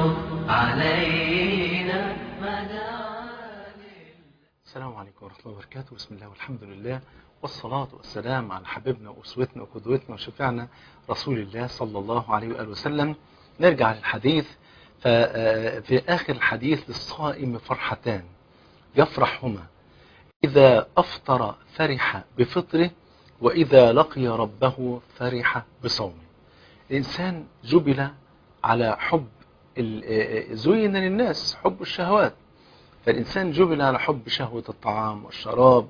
علينا مدى. السلام عليكم ورحمة الله وبركاته. بسم الله والحمد لله والصلاة والسلام على حبيبنا وأسوتنا وقدوتنا وشفيعنا رسول الله صلى الله عليه وآله وسلم. نرجع للحديث. ففي آخر الحديث للصائم فرحتان يفرحهما، إذا أفطر فرح بفطره، وإذا لقي ربه فرح بصومه. الإنسان جبل على حب، زين للناس حب الشهوات، فالإنسان جبل على حب شهوة الطعام والشراب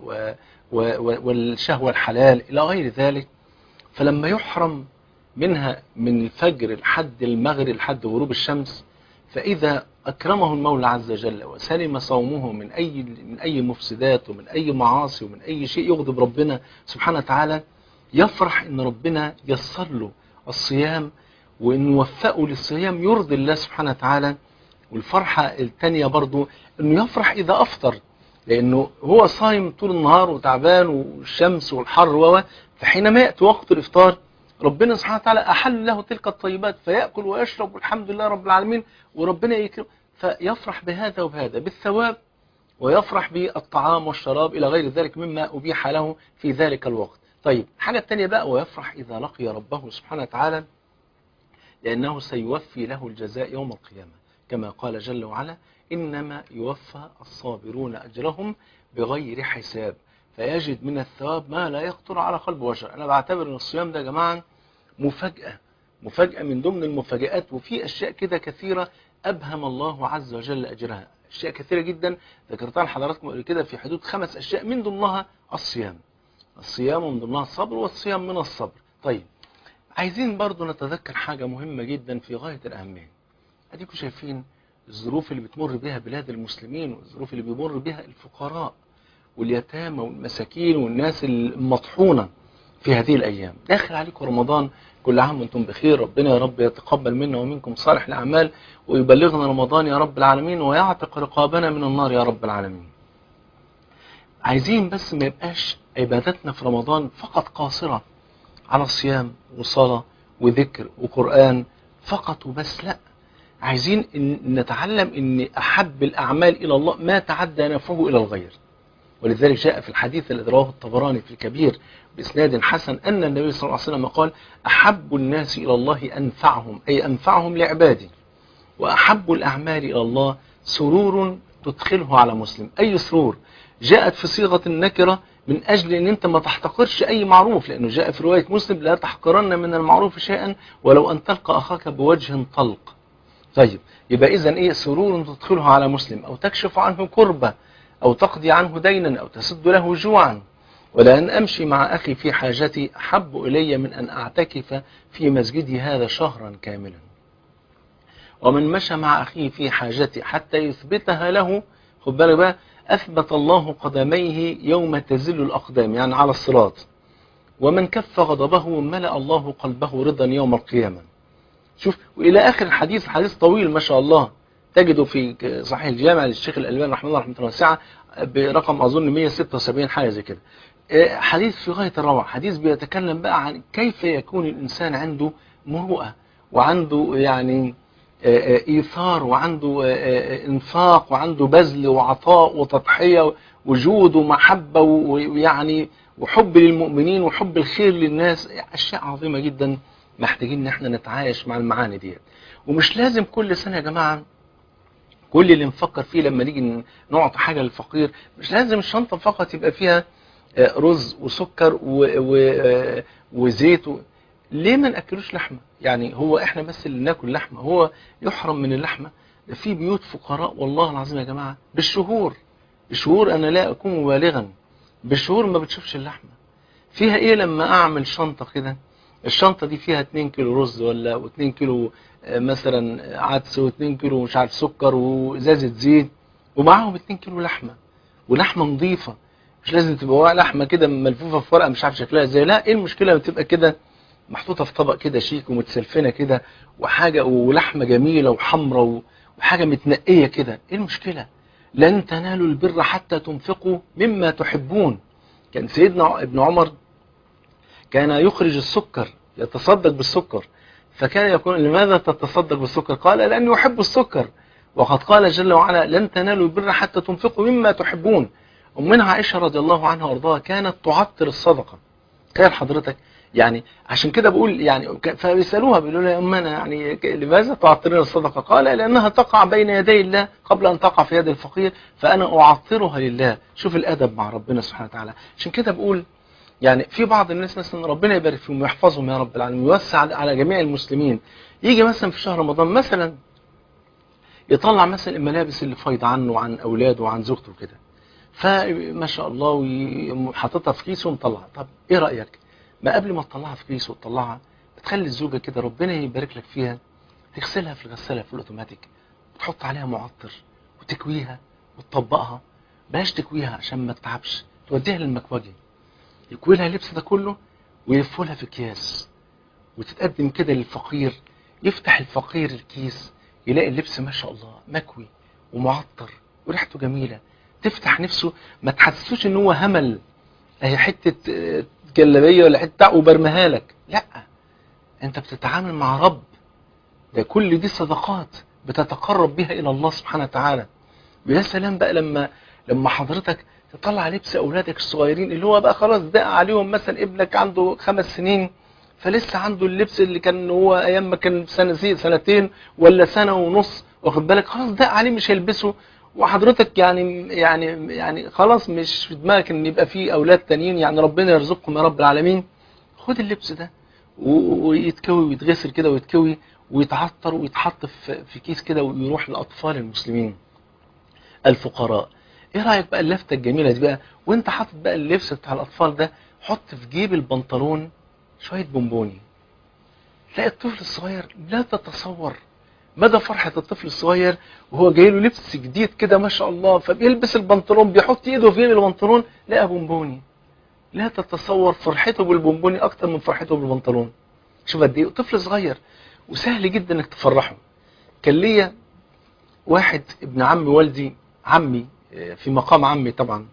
والشهوة الحلال إلى غير ذلك. فلما يحرم منها من الفجر لحد المغرب لحد غروب الشمس، فإذا أكرمه المولى عز وجل وسلم صومه من أي من أي مفسدات ومن أي معاصي ومن أي شيء يغضب ربنا سبحانه وتعالى، يفرح إن ربنا يسر له الصيام وإن وفقه للصيام يرضي الله سبحانه وتعالى. والفرحة الثانية برضو إنه يفرح إذا أفطر، لأنه هو صايم طول النهار وتعبان والشمس والحر و فحينما يأتي وقت الإفطار ربنا سبحانه وتعالى أحل له تلك الطيبات، فيأكل ويشرب والحمد لله رب العالمين وربنا يكرم، فيفرح بهذا وبهذا بالثواب، ويفرح بالطعام والشراب إلى غير ذلك مما أبيح له في ذلك الوقت. طيب الحاجة الثانية بقى، ويفرح إذا لقي ربه سبحانه وتعالى، لأنه سيوفي له الجزاء يوم القيامة، كما قال جل وعلا: إنما يوفى الصابرون أجرهم بغير حساب، فيجد من الثواب ما لا يخطر على قلب بشر. أنا بعتبر أن الصيام ده يا جماعة مفاجأة، مفاجأة من ضمن المفاجآت، وفي أشياء كده كثيرة أبهم الله عز وجل أجرها، أشياء كثيرة جدا ذكرتها لحضراتكم قبل كده في حدود خمس أشياء، من ضمنها الصيام الصيام ومن ضمنها الصبر، والصيام من الصبر. طيب عايزين برضو نتذكر حاجة مهمة جدا في غاية الأهمية. أديكم شايفين الظروف اللي بتمر بها بلاد المسلمين، والظروف اللي بيمر بها الفقراء واليتامى والمساكين والناس المطحونة في هذه الأيام. داخل عليكم رمضان، كل عام وانتم بخير، ربنا يا رب يتقبل منا ومنكم صالح الأعمال، ويبلغنا رمضان يا رب العالمين، ويعتق رقابنا من النار يا رب العالمين. عايزين بس ما يبقاش عبادتنا في رمضان فقط قاصرة على صيام وصلاة وذكر وقرآن فقط وبس، لا، عايزين إن نتعلم ان احب الاعمال الى الله ما تعدى نفعه الى الغير. ولذلك جاء في الحديث الذي رواه الطبراني في الكبير باسناد حسن ان النبي صلى الله عليه وسلم قال: احب الناس الى الله انفعهم، اي انفعهم لعبادي، واحب الاعمال الى الله سرور تدخله على مسلم. اي سرور جاءت في صيغة النكرة من اجل ان انت ما تحتقرش اي معروف، لانه جاء في رواية مسلم: لا تحقرن من المعروف شيئا ولو ان تلقى اخاك بوجه طلق. طيب يبقى إذن إيه؟ سرور تدخله على مسلم، أو تكشف عنه كربة، أو تقضي عنه دينا، أو تسد له جوعا. ولأن أمشي مع أخي في حاجتي أحب إلي من أن أعتكف في مسجدي هذا شهرا كاملا. ومن مشى مع أخيه في حاجتي حتى يثبتها له، خد بالك بقى، أثبت الله قدميه يوم تزل الأقدام، يعني على الصراط. ومن كف غضبه ملأ الله قلبه رضا يوم القيامة. شوف، وإلى آخر الحديث، حديث طويل ما شاء الله، تجده في صحيح الجامع للشيخ الألباني رحمه الله رحمه الله واسعة برقم أظن مئة وستة وسبعين حاجة زي كده. حديث في غاية الروعة، حديث بيتكلم بقى عن كيف يكون الإنسان عنده مروءة، وعنده يعني إيثار، وعنده إنفاق، وعنده بذل وعطاء وتضحية وجود ومحبة ويعني وحب للمؤمنين وحب الخير للناس. أشياء عظيمة جدا محتاجين ان احنا نتعايش مع المعاني دي. ومش لازم كل سنة يا جماعة كل اللي نفكر فيه لما نيجي نعطي حاجة للفقير، مش لازم الشنطة فقط يبقى فيها رز وسكر وزيت. ليه ما نأكلوش لحمة؟ يعني هو احنا بس اللي ناكل لحمة؟ هو يحرم من اللحمة؟ ده في بيوت فقراء والله العظيم يا جماعة بالشهور، بالشهور انا لا اكون مبالغا، بالشهور ما بتشوفش اللحمة. فيها ايه لما اعمل شنطة كده، الشنطة دي فيها اتنين كيلو رز ولا واتنين كيلو مثلا عدس واتنين كيلو مش عارف سكر وازازة زيت، ومعاهم اتنين كيلو لحمة، ولحمة نظيفة، مش لازم تبقى لحمة كده ملفوفة في ورقة مش عارف شكلها ازاي، لا، ايه المشكلة لما تبقى كده محطوطة في طبق كده شيك ومتسلفنة كده، وحاجة ولحمة جميلة وحمرة وحاجة متنقية كده، ايه المشكلة؟ لن تنالوا البر حتى تنفقوا مما تحبون. كان سيدنا ابن عمر كان يخرج السكر، يتصدق بالسكر، فكان يقول لماذا تتصدق بالسكر؟ قال لأني أحب السكر، وقد قال جل وعلا لن تنالوا البر حتى تنفقوا مما تحبون. أمنا عائشة رضي الله عنها وارضاها كانت تعطر الصدقة. تخيل حضرتك، يعني عشان كده بقول يعني، فبيسألوها بيقولوا لها يا أمنا يعني لماذا تعطرين الصدقة؟ قال لأنها تقع بين يدي الله قبل أن تقع في يد الفقير، فأنا أعطرها لله. شوف الأدب مع ربنا سبحانه وتعالى. عشان كده بقول يعني في بعض الناس مثلا ربنا يبارك فيهم ويحفظهم يا رب العالمين ويوسع على جميع المسلمين، يجي مثلا في شهر رمضان مثلا يطلع مثلا الملابس اللي فايضة عنه وعن أولاده وعن زوجته كده، فما شاء الله وحاططها في كيسه ومطلعها. طب ايه رأيك ما قبل ما تطلعها في كيسه وتطلعها بتخلي الزوجة كده ربنا يبارك لك فيها تغسلها في الغسالة في الأوتوماتيك وتحط عليها معطر وتكويها وتطبقها، بلاش تكويها عشان ما تتعبش، توديها للمكوجي يكوي لها اللبس ده كله ويلفوا لها في اكياس وتتقدم كده للفقير. يفتح الفقير الكيس يلاقي اللبس ما شاء الله مكوي ومعطر وريحته جميلة، تفتح نفسه، ما تحسسوش ان هو همل اهي حتة جلابية ولا حتة وبرمها لك، لا، انت بتتعامل مع رب، ده كل دي صدقات بتتقرب بها الى الله سبحانه وتعالى. ويا سلام بقى لما لما حضرتك تطلع لبس اولادك الصغيرين اللي هو بقى خلاص دق عليهم، مثلا ابنك عنده خمس سنين فلسه عنده اللبس اللي كان هو ايام ما كان سنه سنتين ولا سنه ونص، واخد بالك، خلاص دق عليه مش هيلبسه، وحضرتك يعني يعني يعني خلاص مش في دماغك ان يبقى فيه اولاد تانيين، يعني ربنا يرزقكم يا رب العالمين. خد اللبس ده ويتكوي ويتغسل كده ويتكوي ويتعطر ويتحط في في كيس كده ويروح للاطفال المسلمين الفقراء. ايه رايك بقى اللفته الجميله دي بقى وانت حاطط بقى اللبس بتاع الاطفال ده، حط في جيب البنطلون شويه بونبوني، تلاقي الطفل الصغير لا تتصور مدى فرحه الطفل الصغير وهو جاي له لبس جديد كده ما شاء الله، فبيلبس البنطلون بيحط ايده في جيب البنطلون لقى بونبوني، لا تتصور فرحته بالبونبوني اكتر من فرحته بالبنطلون. شوف قد ايه طفل صغير وسهل جدا انك تفرحه. كان ليا واحد ابن عم والدي، عمي في مقام عمي طبعا،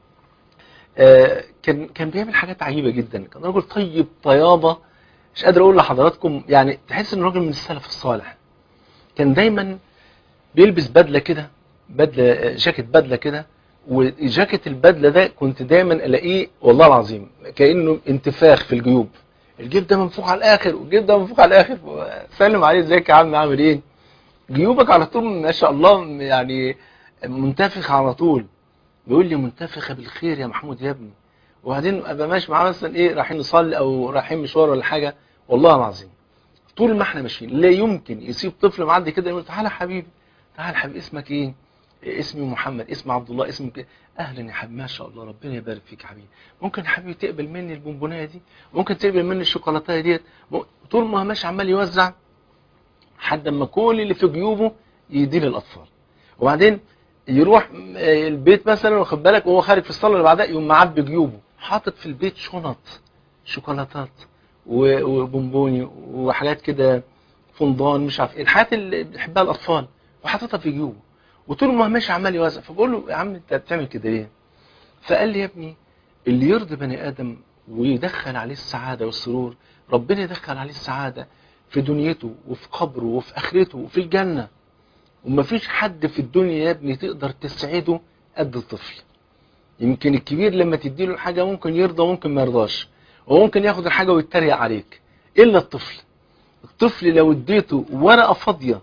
كان كان بيعمل حاجات عجيبه جدا، كان راجل طيب طيابه مش قادر اقول لحضراتكم، يعني تحس ان راجل من السلف الصالح. كان دايما بيلبس بدله كده، بدله جاكيت بدله كده، وجاكيت البدله ده كنت دايما الاقيه والله العظيم كانه انتفاخ في الجيوب، الجيب ده منفوخ على الاخر والجيب ده منفوخ على الاخر. سلم عليه ازيك يا عم عامل ايه، جيوبك على طول ما شاء الله يعني منتفخ على طول. بيقول لي منتفخه بالخير يا محمود يا ابني، وبعدين ابقى ماشي معاه مثلا ايه رايحين نصلي او رايحين مشوار ولا حاجه، والله العظيم طول ما احنا ماشيين لا يمكن يسيب طفل معدي كده يقول تعالى يا حبيبي تعالى يا حبيبي اسمك ايه؟ اسمي محمد، اسمي عبد الله، اسمك اهلا يا حبيبي ما شاء الله ربنا يبارك فيك يا حبيبي، ممكن يا حبيبي تقبل مني البونبونيه دي، ممكن تقبل مني الشوكولاته ديت، طول ما هو ماشي عمال يوزع لحد اما كل اللي في جيوبه يديه للاطفال. وبعدين يروح البيت مثلا واخد بالك وهو خارج في الصاله اللي بعدها يقوم معبي جيوبه حاطط في البيت شنط شوكولاتات وبونبوني وحاجات كده فندان مش عارف ايه الحاجات اللي بيحبها الاطفال وحاططها في جيوبه وطول ما هو ماشي عمال يوزع. فبقول له يا عم انت بتعمل كده ليه؟ فقال لي يا ابني اللي يرضي بني ادم ويدخل عليه السعاده والسرور ربنا يدخل عليه السعاده في دنيته وفي قبره وفي اخرته وفي الجنه. ومفيش حد في الدنيا يا ابني تقدر تسعده قد الطفل. يمكن الكبير لما تديله الحاجه ممكن يرضى وممكن ما يرضاش وممكن ياخد الحاجه ويتريق عليك الا الطفل. الطفل لو اديته ورقه فاضيه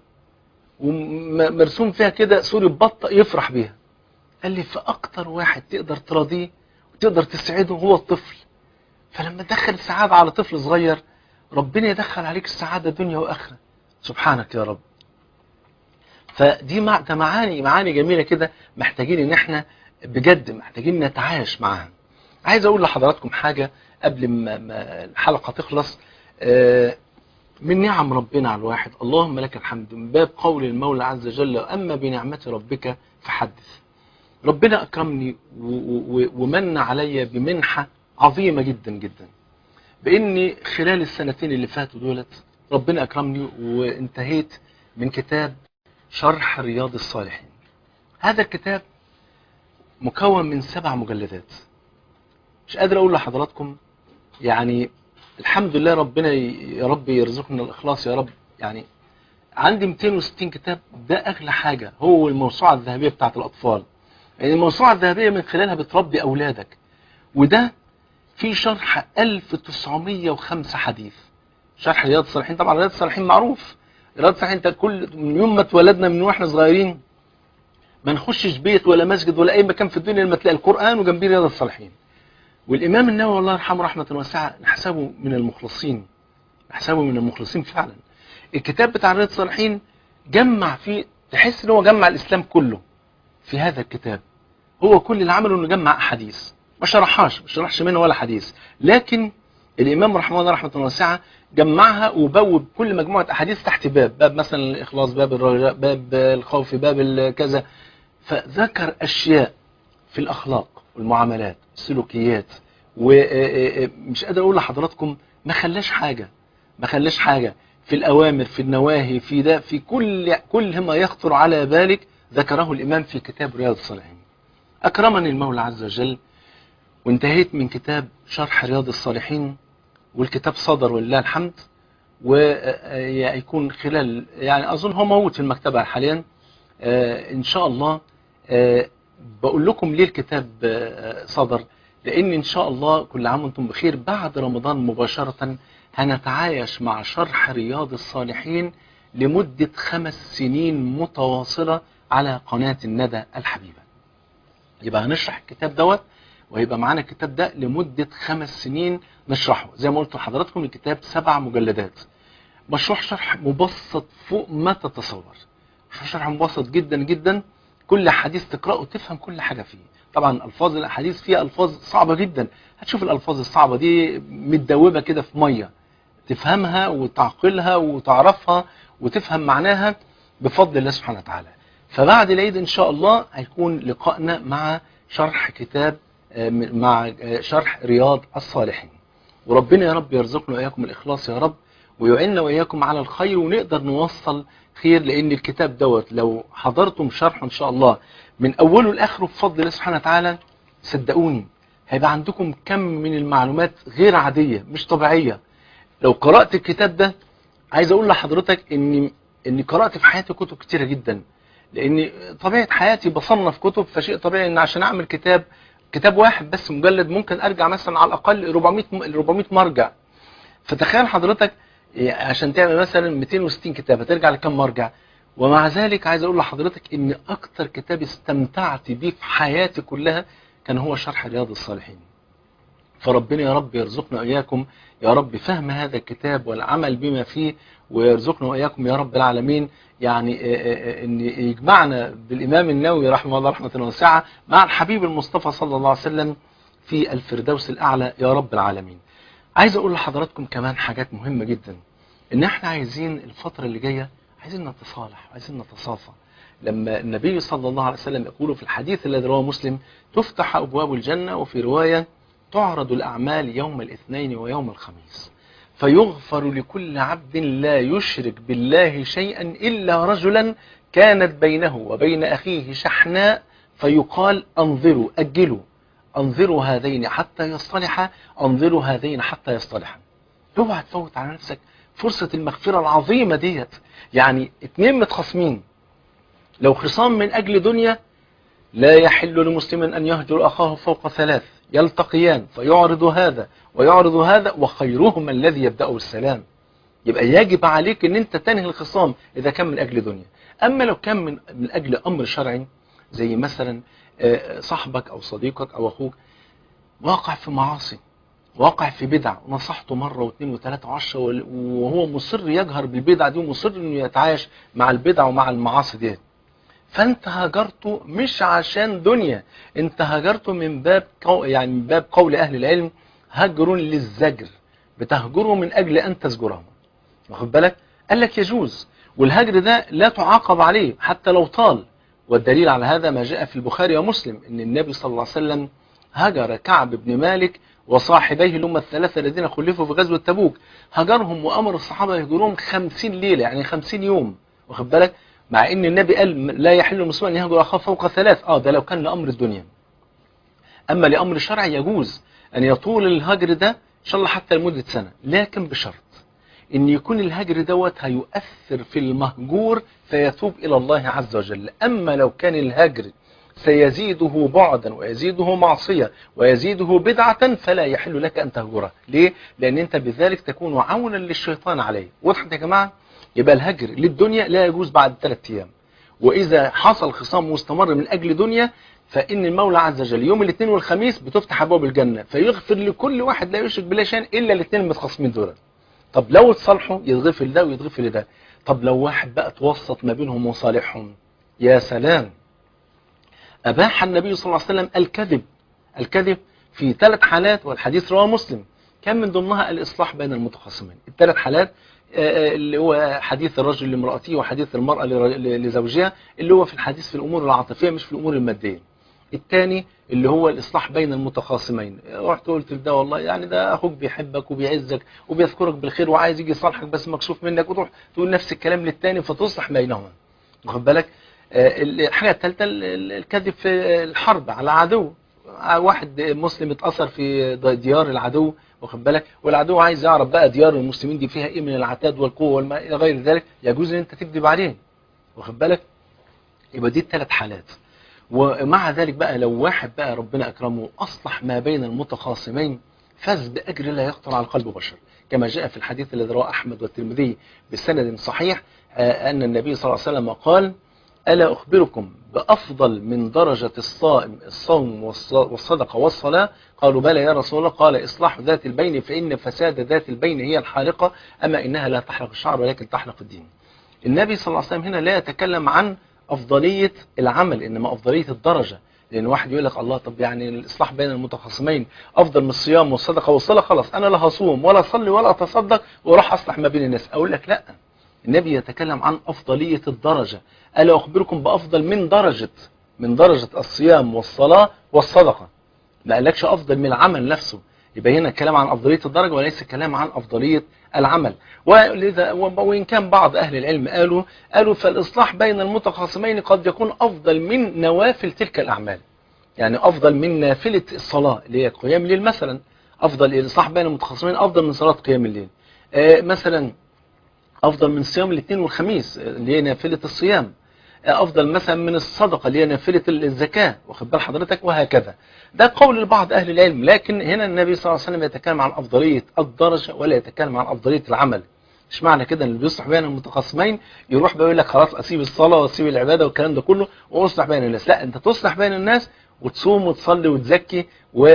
ومرسوم فيها كده صوره بطه يفرح بيها. قال لي فاكتر واحد تقدر تراضيه وتقدر تسعده هو الطفل. فلما تدخل السعاده على طفل صغير ربنا يدخل عليك السعاده دنيا واخره. سبحانك يا رب. فدي مع ده معاني معاني جميله كده محتاجين ان احنا بجد محتاجين نتعايش معاها. عايز اقول لحضراتكم حاجه قبل ما الحلقه تخلص. من نعم ربنا على الواحد اللهم لك الحمد من باب قول المولى عز وجل واما بنعمه ربك فحدث. ربنا اكرمني ومن علي بمنحه عظيمه جدا جدا باني خلال السنتين اللي فاتوا دولت ربنا اكرمني وانتهيت من كتاب شرح رياض الصالحين. هذا الكتاب مكون من سبع مجلدات. مش قادر اقول لحضراتكم يعني الحمد لله ربنا يا رب يرزقنا الاخلاص يا رب. يعني عندي مئتين وستين كتاب ده اغلى حاجه هو الموسوعه الذهبيه بتاعه الاطفال. يعني الموسوعه الذهبيه من خلالها بتربي اولادك. وده في شرح ألف وتسعمية وخمسة حديث. شرح رياض الصالحين طبعا رياض الصالحين معروف. رياض الصالحين انت كل من يوم ما اتولدنا من واحنا صغيرين ما نخشش بيت ولا مسجد ولا اي مكان في الدنيا لما تلاقي القران وجنبيه رياض الصالحين. والامام النووي الله يرحمه رحمه واسعه نحسبه من المخلصين. نحسبه من المخلصين فعلا. الكتاب بتاع رياض الصالحين جمع فيه تحس ان هو جمع الاسلام كله في هذا الكتاب. هو كل اللي عمله انه جمع احاديث ما شرحهاش ما شرحش منه ولا حديث لكن الامام رحمه الله رحمه واسعه جمعها وبوب كل مجموعه احاديث تحت باب باب مثلا الاخلاص باب الرجاء باب الخوف باب الكذا. فذكر اشياء في الاخلاق والمعاملات السلوكيات ومش قادر اقول لحضراتكم ما خلاش حاجه ما خلاش حاجه في الاوامر في النواهي في ده في كل كل ما يخطر على بالك ذكره الامام في كتاب رياض الصالحين. اكرمني المولى عز وجل وانتهيت من كتاب شرح رياض الصالحين والكتاب صدر ولله الحمد ويكون خلال يعني اظن هو موجود في المكتبه حاليا ان شاء الله. بقول لكم ليه الكتاب صدر لان ان شاء الله كل عام وانتم بخير بعد رمضان مباشره هنتعايش مع شرح رياض الصالحين لمده خمس سنين متواصله على قناه الندى الحبيبه. يبقى هنشرح الكتاب دوت وهيبقى معانا الكتاب ده لمدة خمس سنين نشرحه. زي ما قلت لحضراتكم الكتاب سبع مجلدات. مشروع شرح مبسط فوق ما تتصور. شرح مبسط جدا جدا كل حديث تقرأه تفهم كل حاجة فيه. طبعا ألفاظ الأحاديث فيها ألفاظ صعبة جدا. هتشوف الألفاظ الصعبة دي متدوبة كده في مية تفهمها وتعقلها وتعرفها وتفهم معناها بفضل الله سبحانه وتعالى. فبعد العيد إن شاء الله هيكون لقائنا مع شرح كتاب مع شرح رياض الصالحين. وربنا يا رب يرزقنا وإياكم الإخلاص يا رب ويعيننا وإياكم على الخير ونقدر نوصل خير لأن الكتاب دوت لو حضرتم شرحه إن شاء الله من أوله لآخره بفضل الله سبحانه وتعالى صدقوني هيبقى عندكم كم من المعلومات غير عادية مش طبيعية. لو قرأت الكتاب ده عايز أقول لحضرتك إني إني قرأت في حياتي كتب كتيرة جدا لأن طبيعة حياتي بصنف كتب فشيء طبيعي إن عشان أعمل كتاب كتاب واحد بس مجلد ممكن ارجع مثلا على الاقل أربعمية مرجع. فتخيل حضرتك عشان تعمل مثلا مئتين وستين كتاب هترجع لكم مرجع. ومع ذلك عايز اقول لحضرتك ان اكتر كتاب استمتعت بيه في حياتي كلها كان هو شرح رياض الصالحين. فربنا يا رب يرزقنا واياكم يا رب فهم هذا الكتاب والعمل بما فيه ويرزقنا واياكم يا رب العالمين يعني ان يجمعنا بالامام النووي رحمه الله رحمه واسعه مع الحبيب المصطفى صلى الله عليه وسلم في الفردوس الاعلى يا رب العالمين. عايز اقول لحضراتكم كمان حاجات مهمه جدا ان احنا عايزين الفتره اللي جايه عايزين نتصالح عايزين نتصافى. لما النبي صلى الله عليه وسلم يقول في الحديث الذي رواه مسلم: تفتح أبواب الجنة، وفي رواية: تعرض الأعمال يوم الاثنين ويوم الخميس، فيغفر لكل عبد لا يشرك بالله شيئا إلا رجلا كانت بينه وبين أخيه شحناء، فيقال: انظروا أجلوا انظروا هذين حتى يصطلحا، انظروا هذين حتى يصطلحا. اوعى تفوت على نفسك فرصة المغفرة العظيمة ديت. يعني اتنين متخاصمين، لو خصام من أجل دنيا لا يحل لمسلم أن يهجر أخاه فوق ثلاث، يلتقيان فيعرض هذا ويعرض هذا، وخيرهما الذي يبدأ بالسلام. يبقى يجب عليك ان انت تنهي الخصام اذا كان من اجل دنيا. اما لو كان من, من اجل امر شرعي، زي مثلا صاحبك او صديقك او اخوك واقع في معاصي، واقع في بدع، ونصحته مرة واثنين وثلاثة وعشرة وهو مصر يجهر بالبدع دي ومصر انه يتعايش مع البدع ومع المعاصي دي، فانت هجرته مش عشان دنيا، انت هجرته من باب قو... يعني من باب قول اهل العلم: هجر للزجر، بتهجره من اجل ان تزجره. واخد بالك؟ قال لك يجوز، والهجر ده لا تعاقب عليه حتى لو طال. والدليل على هذا ما جاء في البخاري ومسلم ان النبي صلى الله عليه وسلم هجر كعب بن مالك وصاحبيه اللي هم الثلاثه الذين خلفوا في غزوه تبوك، هجرهم وامر الصحابه يهجرهم خمسين ليله، يعني خمسين يوم. واخد بالك؟ مع ان النبي قال لا يحل المسلم ان يهجر اخاه فوق ثلاث. اه ده لو كان لامر الدنيا. اما لامر الشرع يجوز ان يطول الهجر ده ان شاء الله حتى لمده سنه، لكن بشرط ان يكون الهجر دوت هيؤثر في المهجور فيتوب الى الله عز وجل. اما لو كان الهجر سيزيده بعدا ويزيده معصية ويزيده بدعة فلا يحل لك أن تهجره. ليه؟ لأن أنت بذلك تكون عونا للشيطان عليه. وضحت يا جماعة؟ يبقى الهجر للدنيا لا يجوز بعد ثلاثة أيام، وإذا حصل خصام مستمر من أجل دنيا فإن المولى عز وجل يوم الاثنين والخميس بتفتح أبواب الجنة فيغفر لكل واحد لا يشرك بالله شيئا إلا الاثنين المتخاصمين دول. طب لو اتصالحوا يتغفر ده ويتغفر لده. طب لو واحد بقى توسط ما بينهم وصالحهم، يا سلام. أباح النبي صلى الله عليه وسلم الكذب الكذب في ثلاث حالات، والحديث رواه مسلم، كان من ضمنها الإصلاح بين المتخاصمين. الثلاث حالات اللي هو حديث الرجل لامرأته وحديث المرأة لزوجها، اللي هو في الحديث في الأمور العاطفية مش في الأمور المادية. الثاني اللي هو الإصلاح بين المتخاصمين، رحت قلت لده والله يعني ده أخوك بيحبك وبيعزك وبيذكرك بالخير وعايز يجي يصالحك بس مكسوف منك، وتروح تقول نفس الكلام للثاني فتصلح بينهما. واخد بالك؟ الحاجة الثالثة الكذب في الحرب على عدو، واحد مسلم اتأثر في ديار العدو، واخد بالك، والعدو عايز يعرف بقى ديار المسلمين دي فيها ايه من العتاد والقوة والما الى غير ذلك، يجوز ان انت تكذب عليه. واخد بالك؟ يبقى دي الثلاث حالات. ومع ذلك بقى لو واحد بقى ربنا اكرمه اصلح ما بين المتخاصمين فاز باجر لا يخطر على قلب بشر، كما جاء في الحديث الذي رواه احمد والترمذي بسند صحيح ان النبي صلى الله عليه وسلم قال: ألا أخبركم بأفضل من درجة الصائم الصوم والصدقة والصلاة؟ قالوا بلى يا رسول الله. قال: إصلاح ذات البين، فإن فساد ذات البين هي الحالقة، أما إنها لا تحلق الشعر ولكن تحلق الدين. النبي صلى الله عليه وسلم هنا لا يتكلم عن أفضلية العمل، إنما أفضلية الدرجة. لأن واحد يقول لك الله طب يعني الإصلاح بين المتخاصمين أفضل من الصيام والصدقة والصلاة، خلاص أنا لا هصوم ولا أصلي ولا أتصدق وراح أصلح ما بين الناس. أقول لك لا، النبي يتكلم عن أفضلية الدرجة. ألا أخبركم بأفضل من درجة من درجة الصيام والصلاة والصدقة، ما قالكش أفضل من العمل نفسه. يبقى هنا كلام عن أفضلية الدرجة وليس كلام عن أفضلية العمل. ولذا وإن كان بعض أهل العلم قالوا قالوا فالإصلاح بين المتخاصمين قد يكون أفضل من نوافل تلك الأعمال، يعني أفضل من نافلة الصلاة اللي هي قيام الليل مثلا، أفضل الإصلاح بين المتخاصمين أفضل من صلاة قيام الليل، آه مثلا أفضل من صيام الاثنين والخميس اللي هي نافلة الصيام، أفضل مثلا من الصدقة اللي هي نافلة الزكاة، واخد بال حضرتك، وهكذا. ده قول لبعض أهل العلم. لكن هنا النبي صلى الله عليه وسلم يتكلم عن أفضلية الدرجة ولا يتكلم عن أفضلية العمل. مش معنى كده ان اللي بيصلح بين المتخاصمين يروح بيقول لك خلاص أسيب الصلاة وأسيب العبادة والكلام ده كله وأصلح بين الناس. لا، أنت تصلح بين الناس وتصوم وتصلي وتزكي،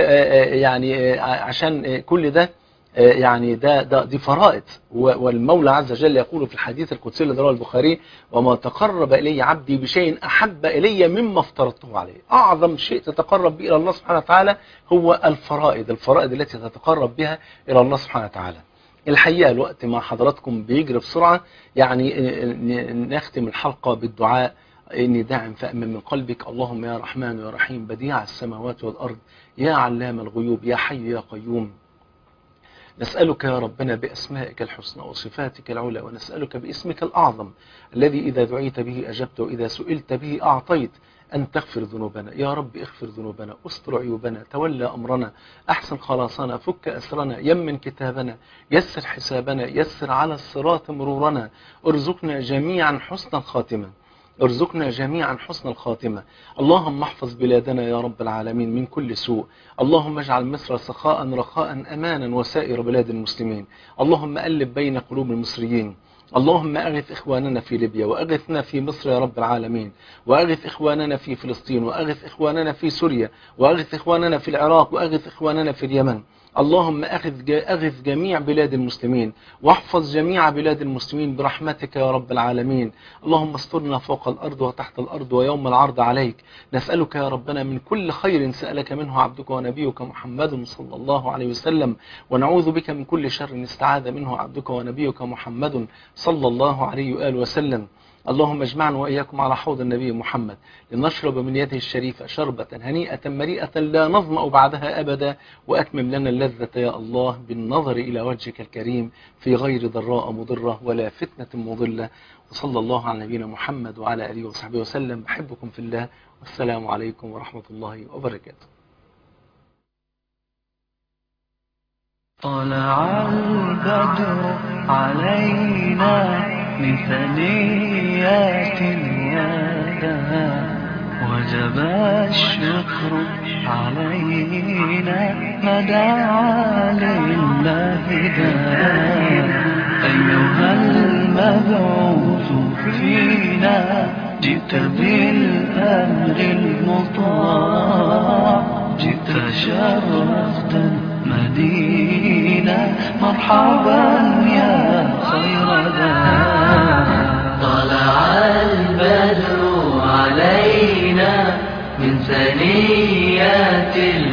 ويعني عشان كل ده يعني ده, ده دي فرائض. والمولى عز وجل يقول في الحديث القدسي الذي رواه البخاري: وما تقرب إلي عبدي بشيء أحب إلي مما افترضته عليه. أعظم شيء تتقرب به إلى الله سبحانه وتعالى هو الفرائض، الفرائض التي تتقرب بها إلى الله سبحانه وتعالى. الحقيقة الوقت مع حضراتكم بيجري بسرعة، يعني نختم الحلقة بالدعاء إني داع فأمن من قلبك. اللهم يا رحمن يا رحيم بديع السماوات والأرض يا علام الغيوب يا حي يا قيوم، نسألك يا ربنا بأسمائك الحسنى وصفاتك العلى، ونسألك باسمك الأعظم الذي إذا دعيت به أجبت وإذا سئلت به أعطيت، أن تغفر ذنوبنا. يا رب اغفر ذنوبنا، استر عيوبنا، تولى أمرنا، أحسن خلاصنا، فك أسرنا، يمن كتابنا، يسر حسابنا، يسر على الصراط مرورنا، ارزقنا جميعا حسن الخاتمة، ارزقنا جميعا حسن الخاتمة. اللهم احفظ بلادنا يا رب العالمين من كل سوء. اللهم اجعل مصر سخاء رخاء أمانا وسائر بلاد المسلمين. اللهم ألف بين قلوب المصريين. اللهم أغث إخواننا في ليبيا، وأغثنا في مصر يا رب العالمين، وأغث إخواننا في فلسطين، وأغث إخواننا في سوريا، وأغث إخواننا في العراق، وأغث إخواننا في اليمن. اللهم أغث أغث جميع بلاد المسلمين، واحفظ جميع بلاد المسلمين برحمتك يا رب العالمين. اللهم استرنا فوق الأرض وتحت الأرض ويوم العرض عليك. نسألك يا ربنا من كل خير سألك منه عبدك ونبيك محمد صلى الله عليه وسلم، ونعوذ بك من كل شر استعاذ منه عبدك ونبيك محمد صلى الله عليه وآله وسلم. اللهم اجمعنا وإياكم على حوض النبي محمد لنشرب من يده الشريفة شربة هنيئة مريئة لا نظمأ بعدها أبدا، وأتمم لنا اللذة يا الله بالنظر إلى وجهك الكريم في غير ضراء مضرة ولا فتنة مضلة. وصلى الله على نبينا محمد وعلى آله وصحبه وسلم. بحبكم في الله، والسلام عليكم ورحمة الله وبركاته. طلع البدر علينا من ثنيات الوداع، وجب الشكر علينا ما دعا لله داع. أيها المبعوث فينا جئت بالأمر المطاع، جئت شرفت المدينة مرحبا يا خير داع. طلع البدر علينا من ثنيات